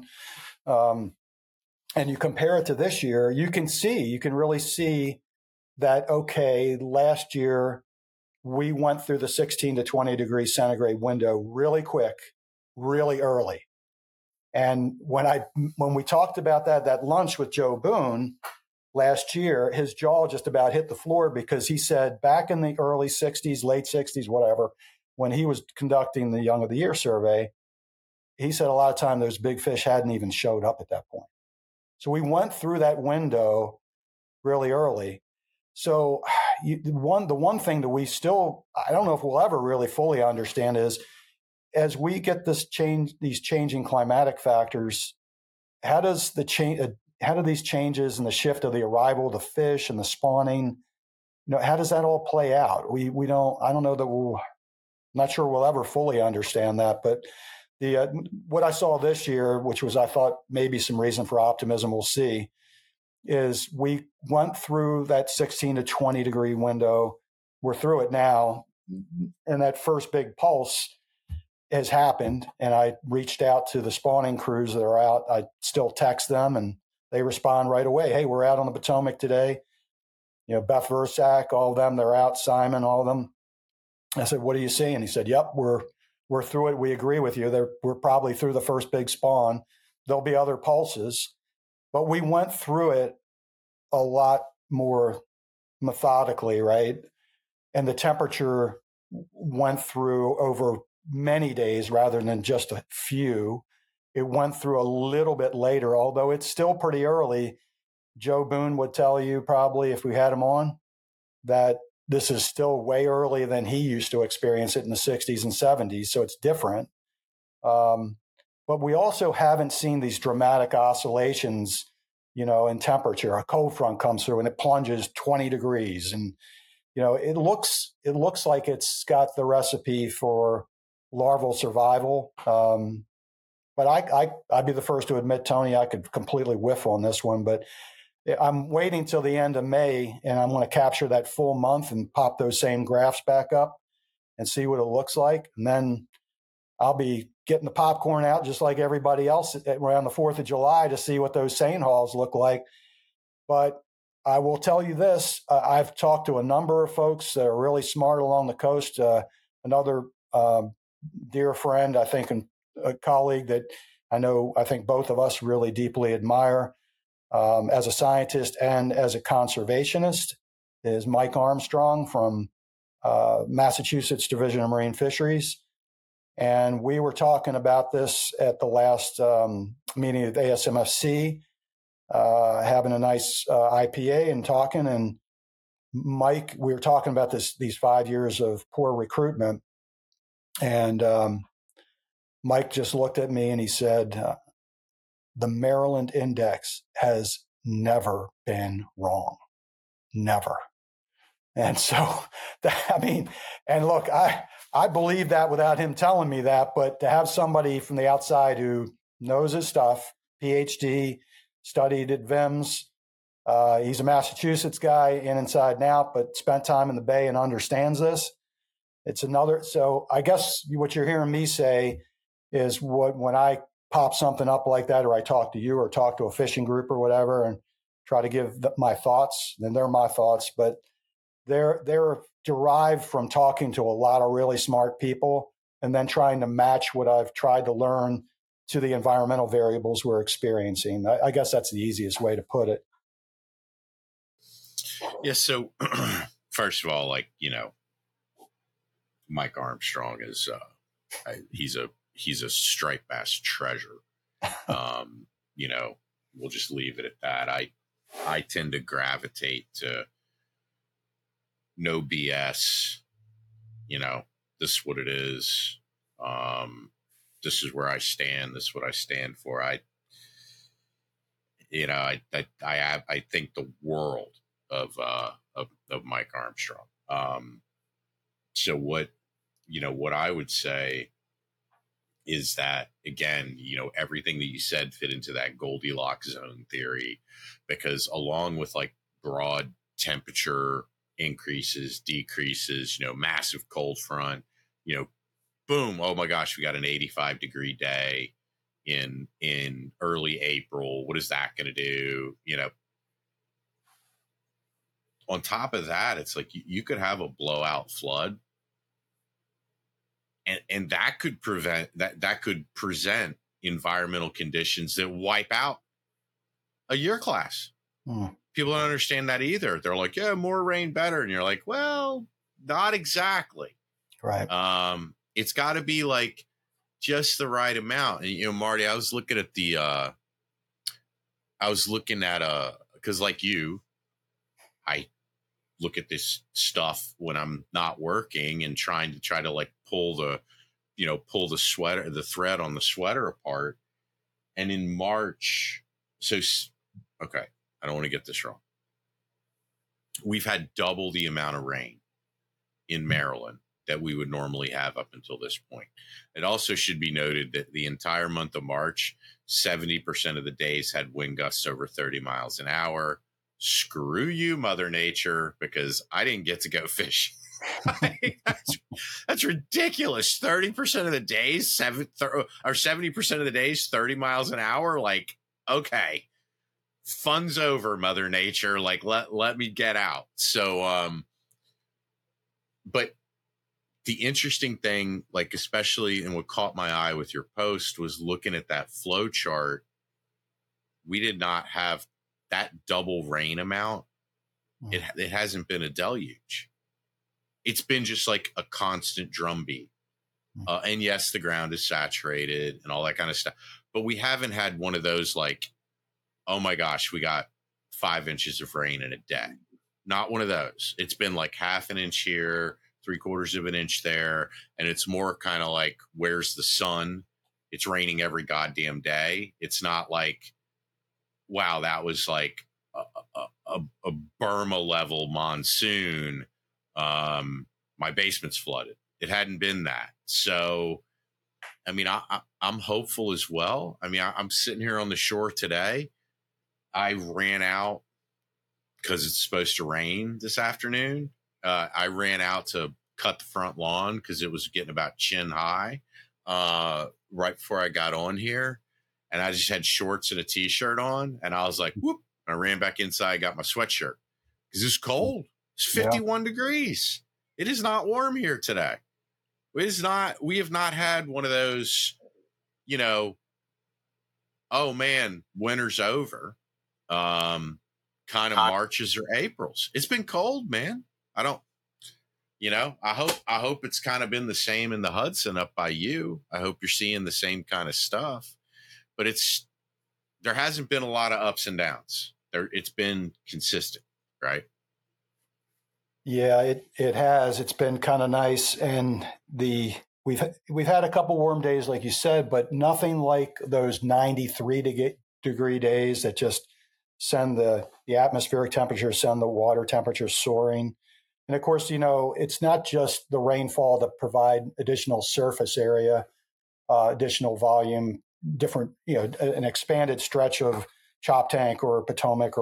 [SPEAKER 2] and you compare it to this year, you can really see that, okay, last year we went through the 16 to 20 degrees centigrade window really quick, really early. And when we talked about that lunch with Joe Boone last year, his jaw just about hit the floor, because he said back in the early 60s, late 60s, whatever, when he was conducting the Young of the Year survey, he said a lot of time those big fish hadn't even showed up at that point. So we went through that window really early. So the one thing that we still, I don't know if we'll ever really fully understand, is as we get these changing climatic factors, how do these changes and the shift of the arrival of the fish and the spawning, how does that all play out? I don't know that I'm not sure we'll ever fully understand that, but what I saw this year, which was, I thought, maybe some reason for optimism, we'll see, is we went through that 16 to 20 degree window. We're through it now. And that first big pulse has happened. And I reached out to the spawning crews that are out. I still text them and they respond right away. Hey, we're out on the Potomac today. Beth Versack, all of them, they're out. Simon, all of them. I said, what are you seeing? He said, yep, we're through it. We agree with you. We're probably through the first big spawn. There'll be other pulses. But we went through it a lot more methodically, right? And the temperature went through over many days rather than just a few. It went through a little bit later, although it's still pretty early. Joe Boone would tell you, probably if we had him on, that this is still way earlier than he used to experience it in the 60s and 70s. So it's different. But we also haven't seen these dramatic oscillations, in temperature. A cold front comes through and it plunges 20 degrees. And, it looks like it's got the recipe for larval survival. But I'd be the first to admit, Tony, I could completely whiff on this one, but I'm waiting till the end of May, and I'm going to capture that full month and pop those same graphs back up and see what it looks like. And then I'll be getting the popcorn out just like everybody else around the 4th of July to see what those seine hauls look like. But I will tell you this, I've talked to a number of folks that are really smart along the coast. Another dear friend, I think, and a colleague that I think both of us really deeply admire as a scientist and as a conservationist, is Mike Armstrong from Massachusetts Division of Marine Fisheries. And we were talking about this at the last meeting of ASMFC, having a nice IPA and talking. And Mike, we were talking about these 5 years of poor recruitment. And Mike just looked at me and he said, the Maryland Index has never been wrong. Never. And so, and look, I believe that without him telling me that, but to have somebody from the outside who knows his stuff, PhD, studied at VIMS, He's a Massachusetts guy in inside and out, but spent time in the Bay and understands this. It's another. So I guess what you're hearing me say is when I pop something up like that, or I talk to you or talk to a fishing group or whatever, and try to give my thoughts, then they're my thoughts, but they're derived from talking to a lot of really smart people and then trying to match what I've tried to learn to the environmental variables we're experiencing. I guess that's the easiest way to put it.
[SPEAKER 1] Yeah. So first of all, Mike Armstrong is, he's a striped bass treasure. We'll just leave it at that. I tend to gravitate to no BS, this is what it is. This is where I stand. This is what I stand for. I think the world of Mike Armstrong. So what I would say is that, again, everything that you said fit into that Goldilocks zone theory, because along with like broad temperature increases, decreases, massive cold front, boom, oh my gosh, we got an 85-degree day in early April. What is that going to do? On top of that, it's like you could have a blowout flood, and that could present environmental conditions that wipe out a year class. People don't understand that either. They're like, yeah, more rain better. And you're like, well, not exactly.
[SPEAKER 2] Right.
[SPEAKER 1] It's got to be like just the right amount. And, Marty, I was looking at because like you, I look at this stuff when I'm not working and try to like pull the thread on the sweater apart. And in March, okay, I don't want to get this wrong. We've had double the amount of rain in Maryland that we would normally have up until this point. It also should be noted that the entire month of March, 70% of the days had wind gusts over 30 miles an hour. Screw you, Mother Nature, because I didn't get to go fish. That's ridiculous. 30% of the days, 70% of the days, 30 miles an hour. Like, okay, fun's over, Mother Nature. Like, let me get out. So, but the interesting thing, like, especially, and what caught my eye with your post was looking at that flow chart. We did not have that double rain amount. It hasn't been a deluge. It's been just like a constant drumbeat. And yes, the ground is saturated and all that kind of stuff. But we haven't had one of those like, oh my gosh, we got 5 inches of rain in a day. Not one of those. It's been like half an inch here, 3/4 of an inch there. And it's more kind of like, where's the sun? It's raining every goddamn day. It's not like, wow, that was like a Burma level monsoon. My basement's flooded. It hadn't been that. So, I mean, I'm hopeful as well. I mean, I'm sitting here on the shore today. I ran out because it's supposed to rain this afternoon. I ran out to cut the front lawn because it was getting about chin high right before I got on here. And I just had shorts and a t-shirt on. And I was like, whoop. I ran back inside, got my sweatshirt because it's cold. It's 51 degrees. It is not warm here today. We have not had one of those, oh man, winter's over. Kind of Marches or Aprils. It's been cold, man. I hope it's kind of been the same in the Hudson up by you. I hope you're seeing the same kind of stuff, but there hasn't been a lot of ups and downs. It's been consistent, right?
[SPEAKER 2] Yeah, it has. It's been kind of nice, and we've had a couple warm days, like you said, but nothing like those 93-degree days that just send the atmospheric temperature, send the water temperature soaring. And of course, it's not just the rainfall that provide additional surface area, additional volume, different, an expanded stretch of Choptank or Potomac or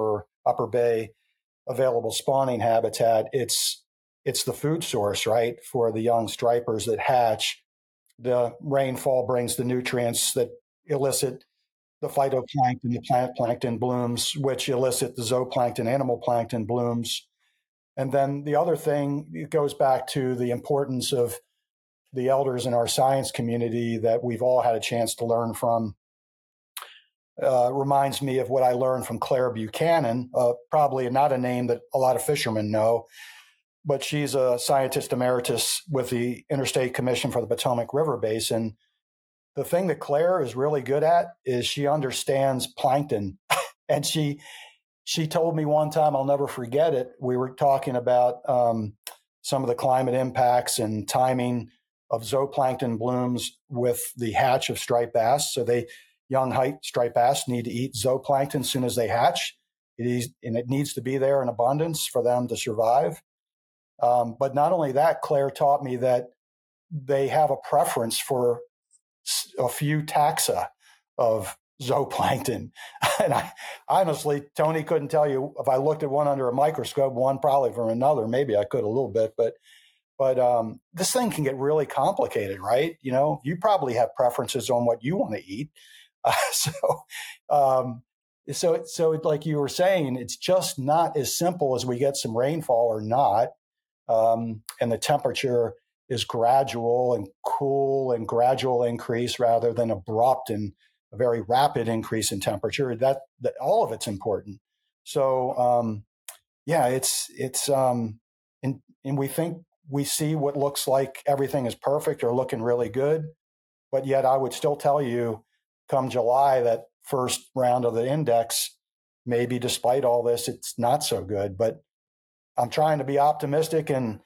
[SPEAKER 2] Upper Bay available spawning habitat, it's the food source, right, for the young stripers that hatch. The rainfall brings the nutrients that elicit the phytoplankton, the plant plankton blooms, which elicit the zooplankton, animal plankton blooms. And then the other thing, it goes back to the importance of the elders in our science community that we've all had a chance to learn from. Reminds me of what I learned from Claire Buchanan, probably not a name that a lot of fishermen know, but she's a scientist emeritus with the Interstate Commission for the Potomac River Basin. The thing that Claire is really good at is she understands plankton. And she told me one time, I'll never forget it, we were talking about some of the climate impacts and timing of zooplankton blooms with the hatch of striped bass. So young height striped bass need to eat zooplankton as soon as they hatch. And it needs to be there in abundance for them to survive. But not only that, Claire taught me that they have a preference for a few taxa of zooplankton. And I honestly, Tony, couldn't tell you if I looked at one under a microscope, one probably from another. Maybe I could a little bit, but this thing can get really complicated, right? You probably have preferences on what you want to eat. So like you were saying, it's just not as simple as we get some rainfall or not. And the temperature is gradual and cool and gradual increase rather than abrupt and a very rapid increase in temperature. That all of it's important. So and we think we see what looks like everything is perfect or looking really good, but yet I would still tell you, come July, that first round of the index, maybe despite all this, it's not so good. But I'm trying to be optimistic, and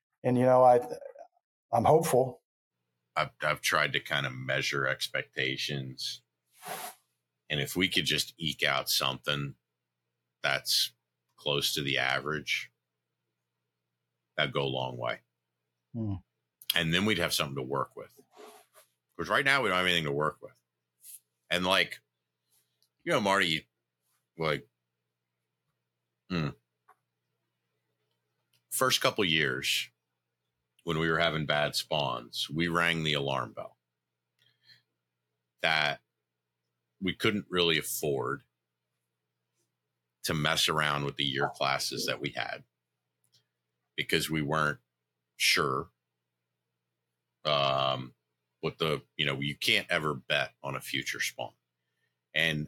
[SPEAKER 2] I'm hopeful.
[SPEAKER 1] I've tried to kind of measure expectations, and if we could just eke out something that's close to the average, that'd go a long way. And then we'd have something to work with. Because right now we don't have anything to work with. And Marty, first couple years when we were having bad spawns, we rang the alarm bell that we couldn't really afford to mess around with the year classes that we had because we weren't sure what you can't ever bet on a future spawn. And,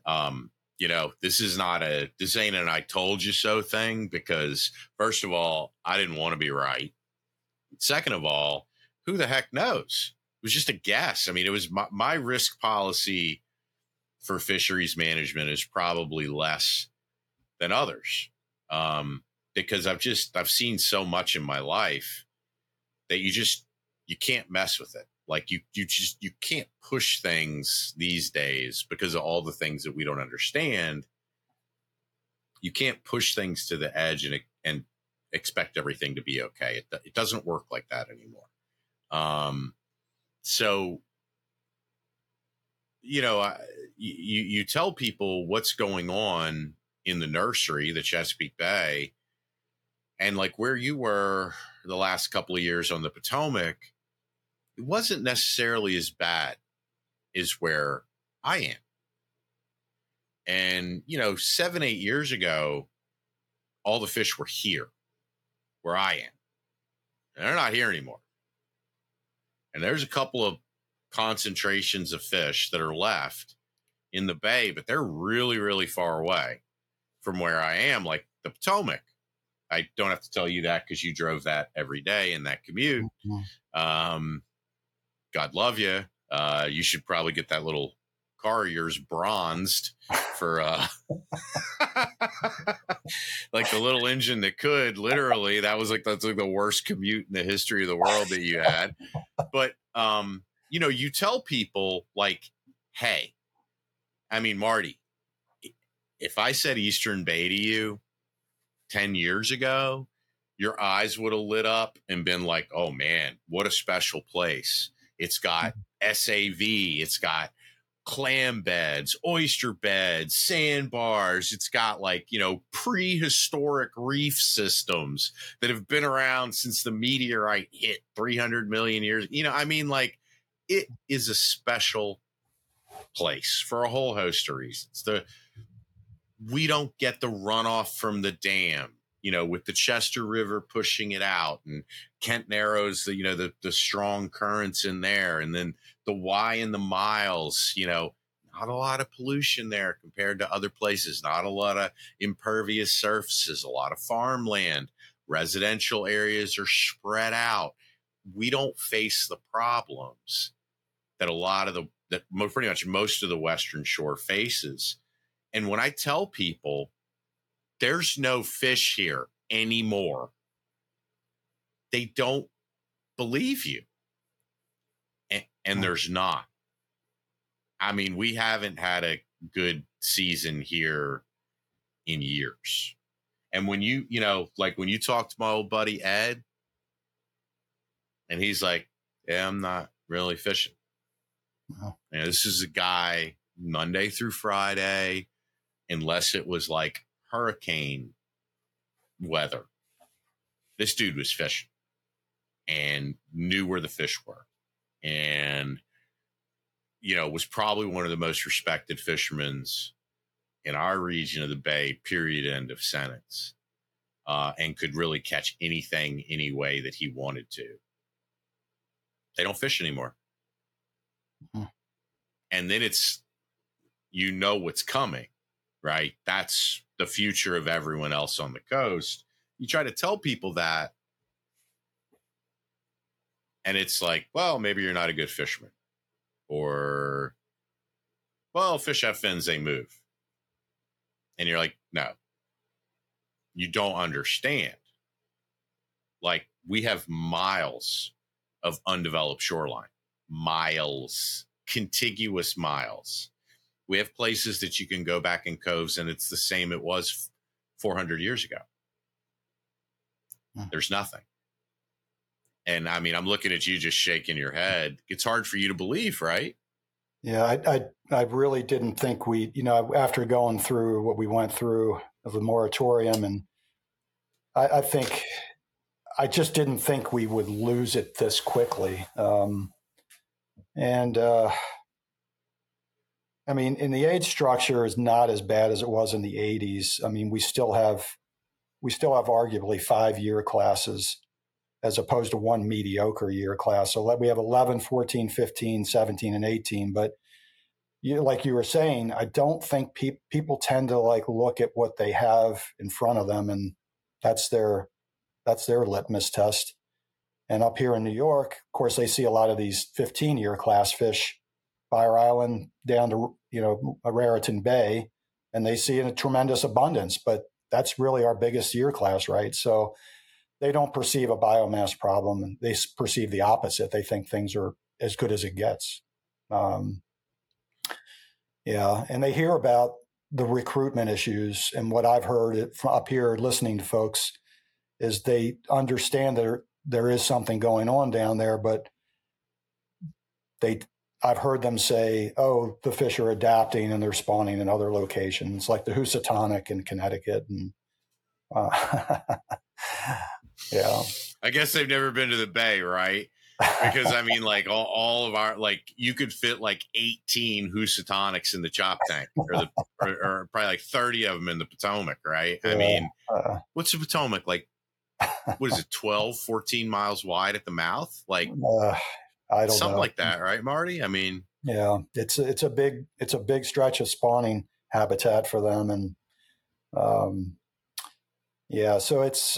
[SPEAKER 1] this ain't an I told you so thing, because first of all, I didn't want to be right. Second of all, who the heck knows? It was just a guess. I mean, it was my risk policy for fisheries management is probably less than others. Because I've seen so much in my life that you can't mess with it. Like you can't push things these days because of all the things that we don't understand. You can't push things to the edge and expect everything to be okay. It doesn't work like that anymore. So, you tell people what's going on in the nursery, the Chesapeake Bay, and like where you were the last couple of years on the Potomac, it wasn't necessarily as bad as where I am. And, 7-8 years ago, all the fish were here where I am. And they're not here anymore. And there's a couple of concentrations of fish that are left in the bay, but they're really, really far away from where I am, like the Potomac. I don't have to tell you that because you drove that every day in that commute. Mm-hmm. God love you. You should probably get that little car of yours bronzed for like the little engine that could. Literally, that's like the worst commute in the history of the world that you had. But you tell people like, hey, I mean, Marty, if I said Eastern Bay to you 10 years ago, your eyes would have lit up and been like, oh man, what a special place. It's got SAV. It's got clam beds, oyster beds, sandbars. It's got like, prehistoric reef systems that have been around since the meteorite hit 300 million years. Like it is a special place for a whole host of reasons. We don't get the runoff from the dam, with the Chester River pushing it out, and Kent Narrows, the strong currents in there, and then the Y and the Miles, not a lot of pollution there compared to other places, not a lot of impervious surfaces, a lot of farmland, residential areas are spread out. We don't face the problems that pretty much most of the Western Shore faces. And when I tell people there's no fish here anymore, they don't believe you. And there's not. I mean, we haven't had a good season here in years. And when when you talk to my old buddy Ed, and he's like, yeah, I'm not really fishing. Wow. This is a guy Monday through Friday, unless it was like hurricane weather. This dude was fishing and knew where the fish were, and was probably one of the most respected fishermen in our region of the Bay, period, end of sentence, and could really catch anything any way that he wanted to. They don't fish anymore. Mm-hmm. And then it's, what's coming, right? That's the future of everyone else on the coast. You try to tell people that, and it's like, well, maybe you're not a good fisherman. Or, well, fish have fins, they move. And you're like, no, you don't understand. Like, we have miles of undeveloped shoreline, contiguous miles. We have places that you can go back in coves, and it's the same it was 400 years ago. There's nothing. And I mean, I'm looking at you just shaking your head. It's hard for you to believe, right?
[SPEAKER 2] Yeah, I really didn't think after going through what we went through of the moratorium, and I think I just didn't think we would lose it this quickly. I mean, in the age structure is not as bad as it was in the 80s. I mean, we still have arguably 5-year classes as opposed to one mediocre year class. So we have 11, 14, 15, 17, and 18. But like you were saying, I don't think people tend to look at what they have in front of them, and that's their litmus test. And up here in New York, of course, they see a lot of these 15-year class fish, Fire Island down to Raritan Bay, and they see a tremendous abundance. But that's really our biggest year class, right? So they don't perceive a biomass problem. They perceive the opposite. They think things are as good as it gets. And they hear about the recruitment issues. And what I've heard from up here listening to folks is they understand that there is something going on down there, but I've heard them say, oh, the fish are adapting and they're spawning in other locations, like the Housatonic in Connecticut. And yeah.
[SPEAKER 1] I guess they've never been to the Bay, right? Because I mean, like all of our, you could fit 18 Housatonics in the chop tank, or probably 30 of them in the Potomac, right? Yeah. I mean, what's the Potomac like? What is it, 12, 14 miles wide at the mouth? I don't something know. Like that, right, Marty? I mean,
[SPEAKER 2] yeah, it's a big stretch of spawning habitat for them, and so it's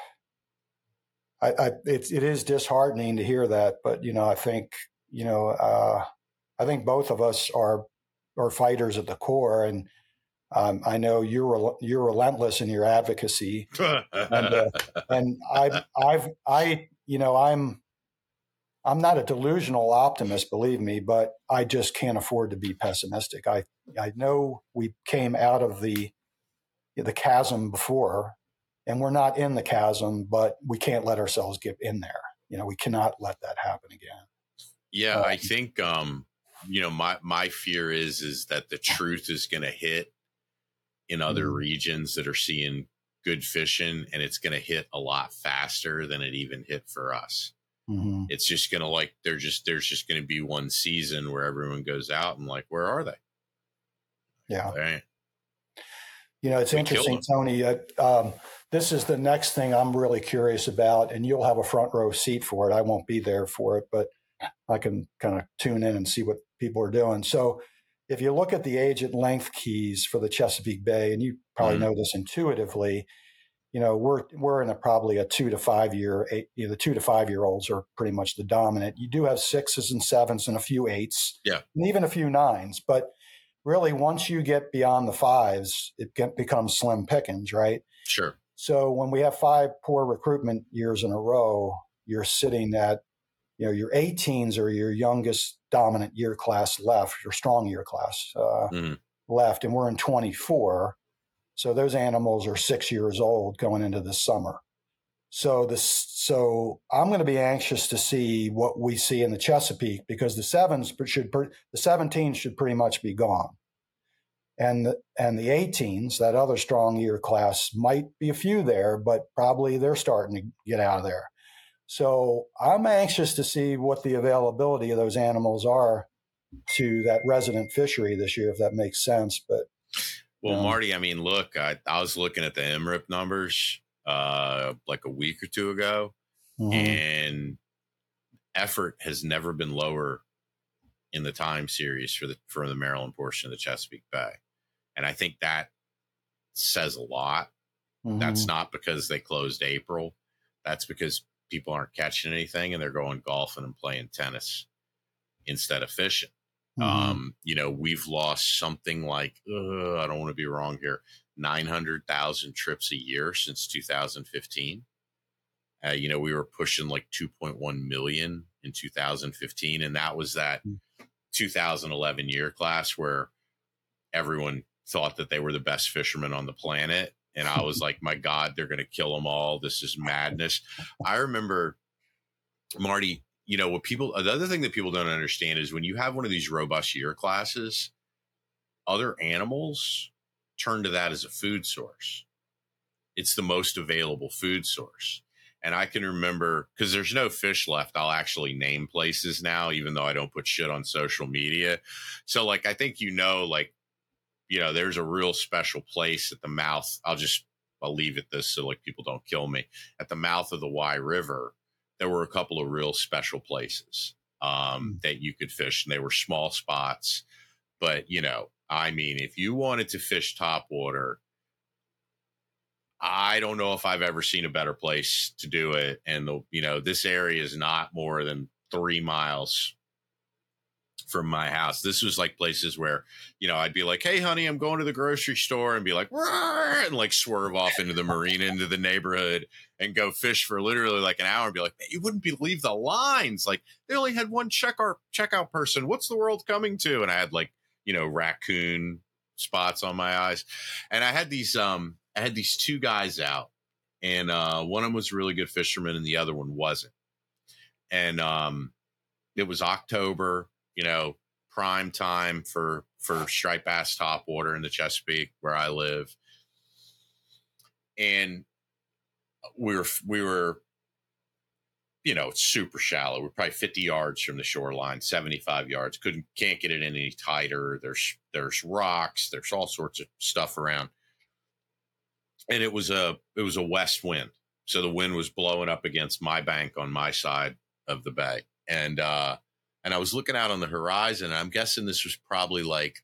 [SPEAKER 2] it is disheartening to hear that, but I think both of us are fighters at the core, and I know you're relentless in your advocacy, and I'm not a delusional optimist, believe me, but I just can't afford to be pessimistic. I know we came out of the chasm before, and we're not in the chasm, but we can't let ourselves get in there. We cannot let that happen again.
[SPEAKER 1] Yeah, I think my fear is that the truth is going to hit in other regions that are seeing good fishing, and it's going to hit a lot faster than it even hit for us.
[SPEAKER 2] Mm-hmm.
[SPEAKER 1] It's just going to there's just going to be one season where everyone goes out and where are they?
[SPEAKER 2] Yeah.
[SPEAKER 1] Right.
[SPEAKER 2] It's interesting, Tony. This is the next thing I'm really curious about, and you'll have a front row seat for it. I won't be there for it, but I can kind of tune in and see what people are doing. So if you look at the age and length keys for the Chesapeake Bay, and you probably know this intuitively, we're in probably a 2 to 5 year. The 2 to 5 year olds are pretty much the dominant. You do have 6s and 7s and a few 8s, and even a few 9s. But really, once you get beyond the 5s, it becomes slim pickings, right?
[SPEAKER 1] Sure.
[SPEAKER 2] So when we have 5 poor recruitment years in a row, you're sitting at, your 18s are your youngest dominant year class left, your strong year class left, and we're in 24. So those animals are 6 years old going into the summer. So I'm going to be anxious to see what we see in the Chesapeake, because the 17s should pretty much be gone. And the 18s, that other strong year class, might be a few there, but probably they're starting to get out of there. So I'm anxious to see what the availability of those animals are to that resident fishery this year, if that makes sense. But
[SPEAKER 1] Marty, look, I was looking at the MRIP numbers like a week or two ago, and effort has never been lower in the time series for the Maryland portion of the Chesapeake Bay. And I think that says a lot. That's not because they closed April. That's because people aren't catching anything and they're going golfing and playing tennis instead of fishing. We've lost something like, I don't want to be wrong here, 900,000 trips a year since 2015. We were pushing 2.1 million in 2015. And that was that 2011 year class where everyone thought that they were the best fishermen on the planet. And I was like, my God, they're going to kill them all. This is madness. I remember, Marty, the other thing that people don't understand is when you have one of these robust year classes, other animals turn to that as a food source. It's the most available food source. And I can remember, because there's no fish left, I'll actually name places now, even though I don't put shit on social media. So I think, there's a real special place at the mouth. I'll leave it this so people don't kill me. At the mouth of the Wye River, there were a couple of real special places that you could fish, and they were small spots. But, if you wanted to fish topwater, I don't know if I've ever seen a better place to do it. And, this area is not more than 3 miles from my house. This was places where, I'd be like, hey, honey, I'm going to the grocery store, and be like, and swerve off into the marina, into the neighborhood, and go fish for literally an hour, and be like, man, you wouldn't believe the lines. They only had one checkout person. What's the world coming to? And I had raccoon spots on my eyes. And I had these 2 guys out, and one of them was a really good fisherman and the other one wasn't. And it was October, prime time for striped bass topwater in the Chesapeake where I live. And we were, it's super shallow. We're probably 50 yards from the shoreline, 75 yards. Can't get it any tighter. There's rocks. There's all sorts of stuff around. And it was a west wind. So the wind was blowing up against my bank on my side of the bay. And I was looking out on the horizon, and I'm guessing this was probably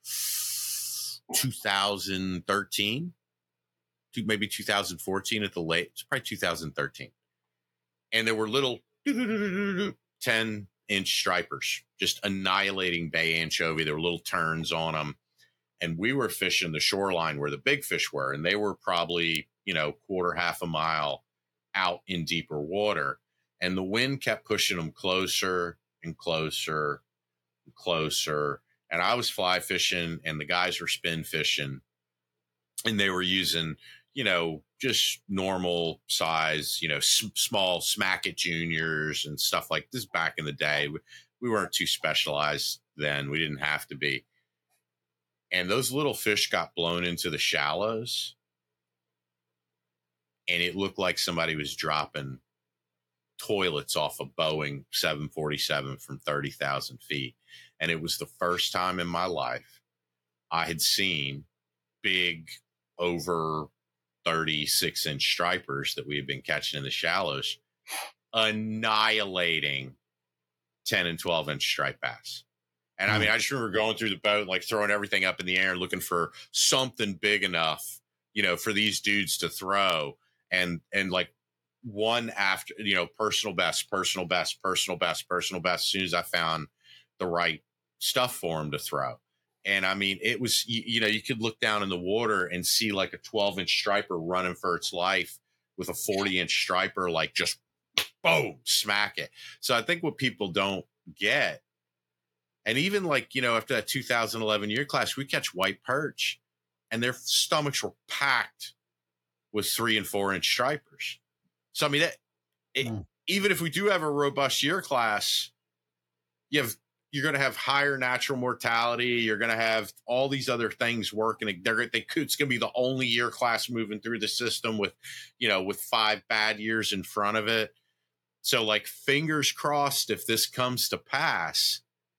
[SPEAKER 1] 2013, maybe 2014 at the late. It's probably 2013. And there were little 10-inch stripers just annihilating bay anchovy. There were little turns on them. And we were fishing the shoreline where the big fish were, and they were probably, half a mile out in deeper water. And the wind kept pushing them closer and closer and closer. And I was fly fishing, and the guys were spin fishing, and they were using, just normal size, small Smack It Juniors and stuff like this back in the day. We weren't too specialized then. We didn't have to be. And those little fish got blown into the shallows, and it looked like somebody was dropping toilets off a Boeing 747 from 30,000 feet. And it was the first time in my life I had seen big, over 36-inch stripers that we had been catching in the shallows annihilating 10 and 12-inch striped bass. And I mean, I just remember going through the boat, like throwing everything up in the air and looking for something big enough, you know, for these dudes to throw. And like one after, you know, personal best. As soon as I found the right stuff for them to throw. And I mean, it was, you know, you could look down in the water and see like a 12-inch striper running for its life with a 40-inch striper, like just boom, smack it. So I think what people don't get, and even like, you know, after that 2011 year class, we catch white perch and their stomachs were packed with 3 and 4-inch stripers. So, I mean, even if we do have a robust year class, you're going to have higher natural mortality. You're going to have all these other things working. It's going to be the only year class moving through the system with, you know, with 5 bad years in front of it. So, like, fingers crossed, if this comes to pass,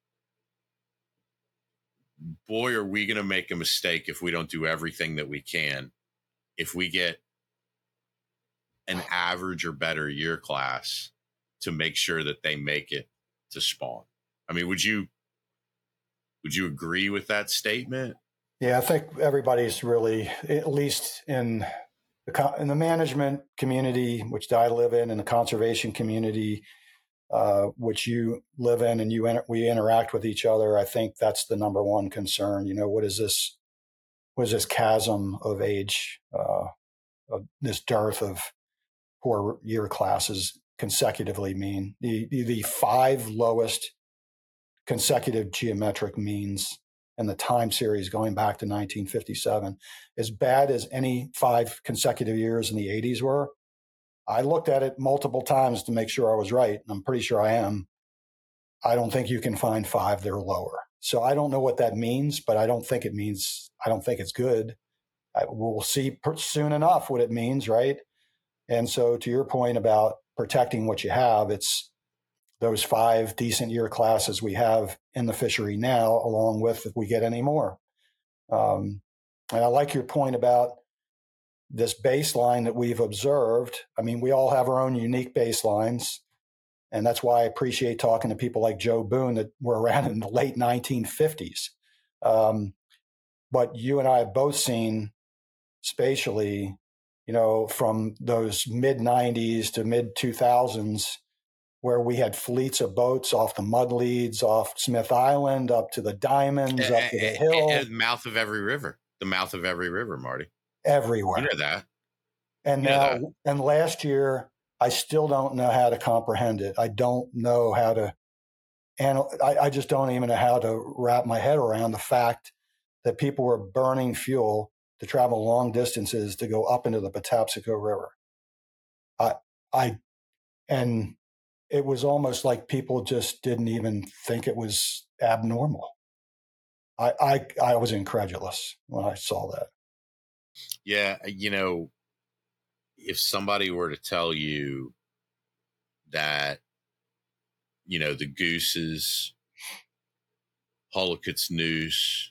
[SPEAKER 1] boy, are we going to make a mistake if we don't do everything that we can. If we get an average or better year class to make sure that they make it to spawn. I mean, would you agree with that statement?
[SPEAKER 2] Yeah, I think everybody's really, at least in the management community, which I live in, and the conservation community, which you live in, and we interact with each other. I think that's the number one concern. You know, what is this chasm of age, of this dearth of poor year classes consecutively mean? The 5 lowest consecutive geometric means in the time series going back to 1957, as bad as any 5 consecutive years in the 80s were. I looked at it multiple times to make sure I was right. I'm pretty sure I am. I don't think you can find 5 that are lower. So I don't know what that means, but I don't think it's good. We'll see soon enough what it means, right? And so to your point about protecting what you have, it's those 5 decent year classes we have in the fishery now, along with if we get any more. And I like your point about this baseline that we've observed. I mean, we all have our own unique baselines. And that's why I appreciate talking to people like Joe Boone that were around in the late 1950s. But you and I have both seen spatially, you know, from those mid 90s to mid 2000s, where we had fleets of boats off the mud leads, off Smith Island, up to the Diamonds, up to the Hill.
[SPEAKER 1] The mouth of every river, Marty.
[SPEAKER 2] Everywhere.
[SPEAKER 1] You know that.
[SPEAKER 2] And now, and last year, I still don't know how to comprehend it. I don't know how to, and I just don't even know how to wrap my head around the fact that people were burning fuel to travel long distances to go up into the Patapsco River. And it was almost like people just didn't even think it was abnormal. I was incredulous when I saw that.
[SPEAKER 1] Yeah, you know, if somebody were to tell you that, you know, the Goose's, Hullicutt's Noose,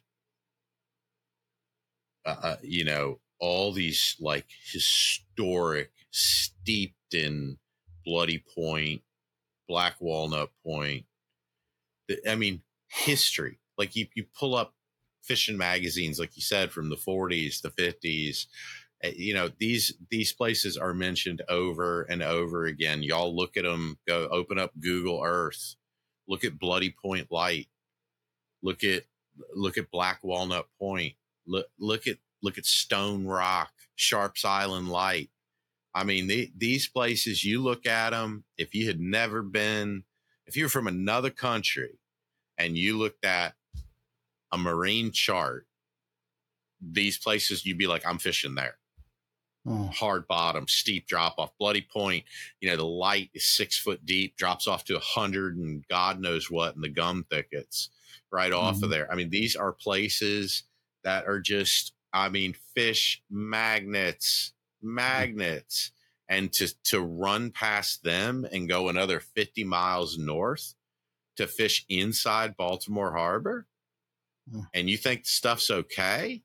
[SPEAKER 1] you know, all these like historic, steeped in Bloody Point, Black Walnut Point, I mean, history. Like you pull up fishing magazines, like you said, from the 40s, the 50s. You know, these places are mentioned over and over again. Y'all look at them. Go open up Google Earth. Look at Bloody Point Light. Look at Black Walnut Point. Look at Stone Rock, Sharps Island Light. I mean, these places, you look at them. If you had never been, if you're from another country, and you looked at a marine chart, these places, you'd be like, I'm fishing there. Hard bottom, steep drop off. Bloody Point, you know, the light is 6 foot deep, drops off to 100 and God knows what in the gum thickets. right off of there. I mean, these are places that are just, I mean, fish magnets. And to run past them and go another 50 miles north to fish inside Baltimore Harbor, and you think stuff's okay?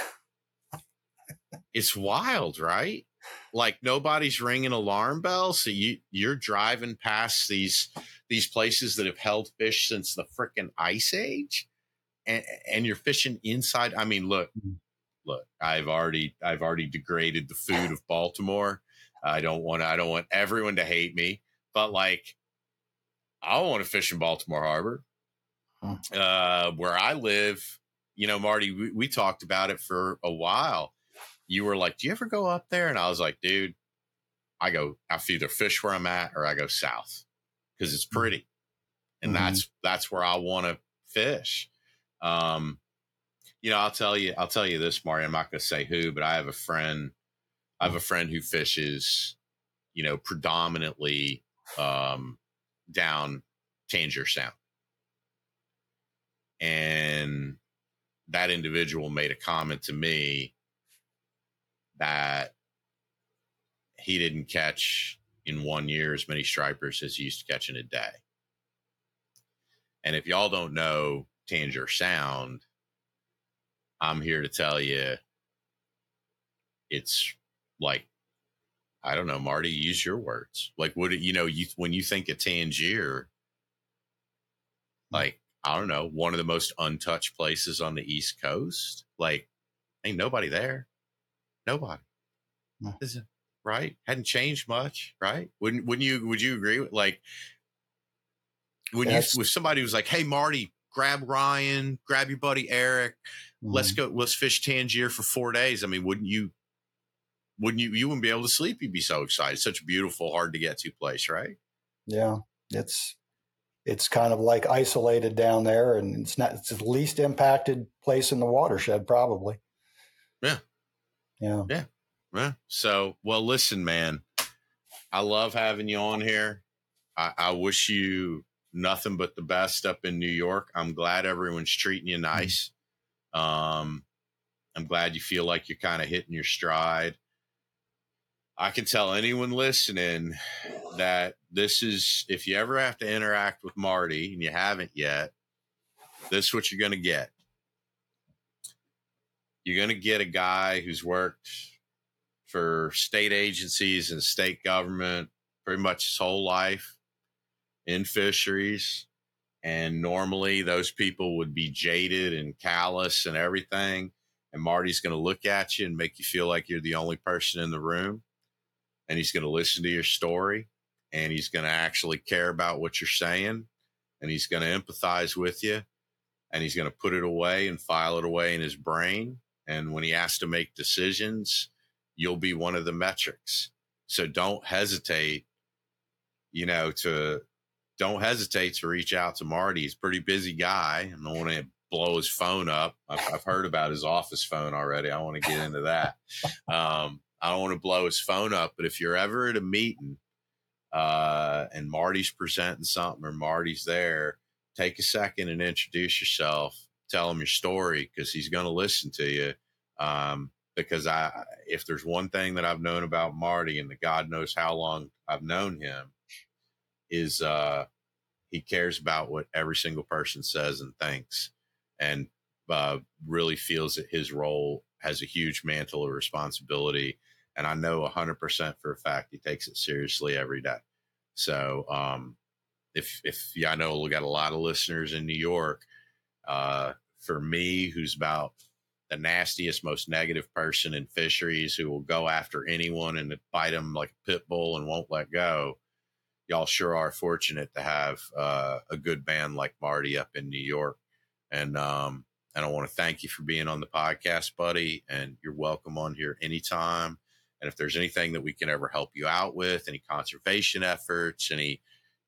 [SPEAKER 1] It's wild, right? Like nobody's ringing alarm bells. So you're driving past these places that have held fish since the frickin' Ice Age, and you're fishing inside. I mean, look, I've already degraded the food of Baltimore. I don't want everyone to hate me, but like, I want to fish in Baltimore Harbor. Where I live, you know, Marty, we talked about it for a while. You were like, do you ever go up there? And I was like, dude, I either fish where I'm at or I go south because it's pretty. And that's where I want to fish. You know, I'll tell you this, Marty, I'm not going to say who, but I have a friend who fishes, you know, predominantly, down Tangier Sound. And that individual made a comment to me that he didn't catch in 1 year as many stripers as he used to catch in a day. And if y'all don't know Tangier Sound, I'm here to tell you it's like, I don't know, Marty, use your words. Like, what, you know, when you think of Tangier, like, I don't know, one of the most untouched places on the East Coast. Like, ain't nobody there. Nobody. Is it right? Hadn't changed much, right? Would you agree with, like, when you with somebody who's like, hey, Marty, grab Ryan, grab your buddy Eric, let's fish Tangier for 4 days. I mean, you wouldn't be able to sleep. You'd be so excited. Such a beautiful, hard to get to place, right?
[SPEAKER 2] Yeah. It's kind of like isolated down there, and it's the least impacted place in the watershed, probably. Yeah.
[SPEAKER 1] So, well, listen, man, I love having you on here. I wish you nothing but the best up in New York. I'm glad everyone's treating you nice. I'm glad you feel like you're kind of hitting your stride. I can tell anyone listening that this is, if you ever have to interact with Marty and you haven't yet, this is what you're going to get. You're going to get a guy who's worked for state agencies and state government pretty much his whole life in fisheries. And normally those people would be jaded and callous and everything. And Marty's going to look at you and make you feel like you're the only person in the room. And he's going to listen to your story, and he's going to actually care about what you're saying, and he's going to empathize with you, and he's going to put it away and file it away in his brain. And when he has to make decisions, you'll be one of the metrics. So don't hesitate, to reach out to Marty. He's a pretty busy guy. I don't want to blow his phone up. I've heard about his office phone already. I want to get into that. I don't want to blow his phone up, but if you're ever at a meeting and Marty's presenting something or Marty's there, take a second and introduce yourself. Tell him your story, because he's going to listen to you. Because if there's one thing that I've known about Marty, and God knows how long I've known him, is he cares about what every single person says and thinks, and really feels that his role has a huge mantle of responsibility. And I know 100% for a fact he takes it seriously every day. So I know we got a lot of listeners in New York. For me, who's about the nastiest, most negative person in fisheries, who will go after anyone and bite them like a pit bull and won't let go, y'all sure are fortunate to have a good man like Marty up in New York. And I want to thank you for being on the podcast, buddy. And you're welcome on here anytime. And if there's anything that we can ever help you out with, any conservation efforts, any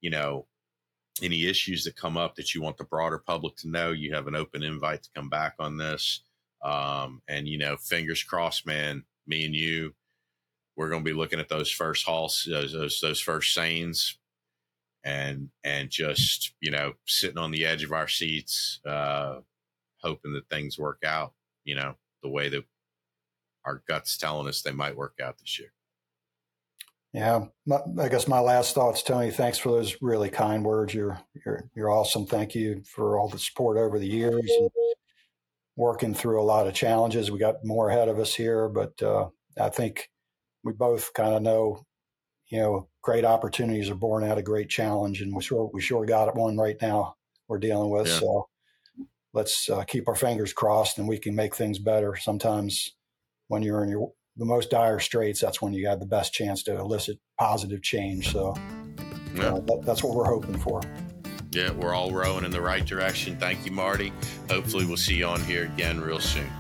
[SPEAKER 1] issues that come up that you want the broader public to know, you have an open invite to come back on this. And fingers crossed, man, me and you, we're going to be looking at those first hauls, those first seines, and just, sitting on the edge of our seats, hoping that things work out, the way that our guts telling us they might work out this year.
[SPEAKER 2] Yeah, I guess my last thoughts, Tony. Thanks for those really kind words. You're awesome. Thank you for all the support over the years and working through a lot of challenges. We got more ahead of us here, but I think we both kind of know, great opportunities are born out of great challenge, and we sure got one right now we're dealing with. Yeah. So let's keep our fingers crossed, and we can make things better. Sometimes when you're in the most dire straits, that's when you have the best chance to elicit positive change. So that's what we're hoping for.
[SPEAKER 1] Yeah, we're all rowing in the right direction. Thank you, Marty. Hopefully we'll see you on here again real soon.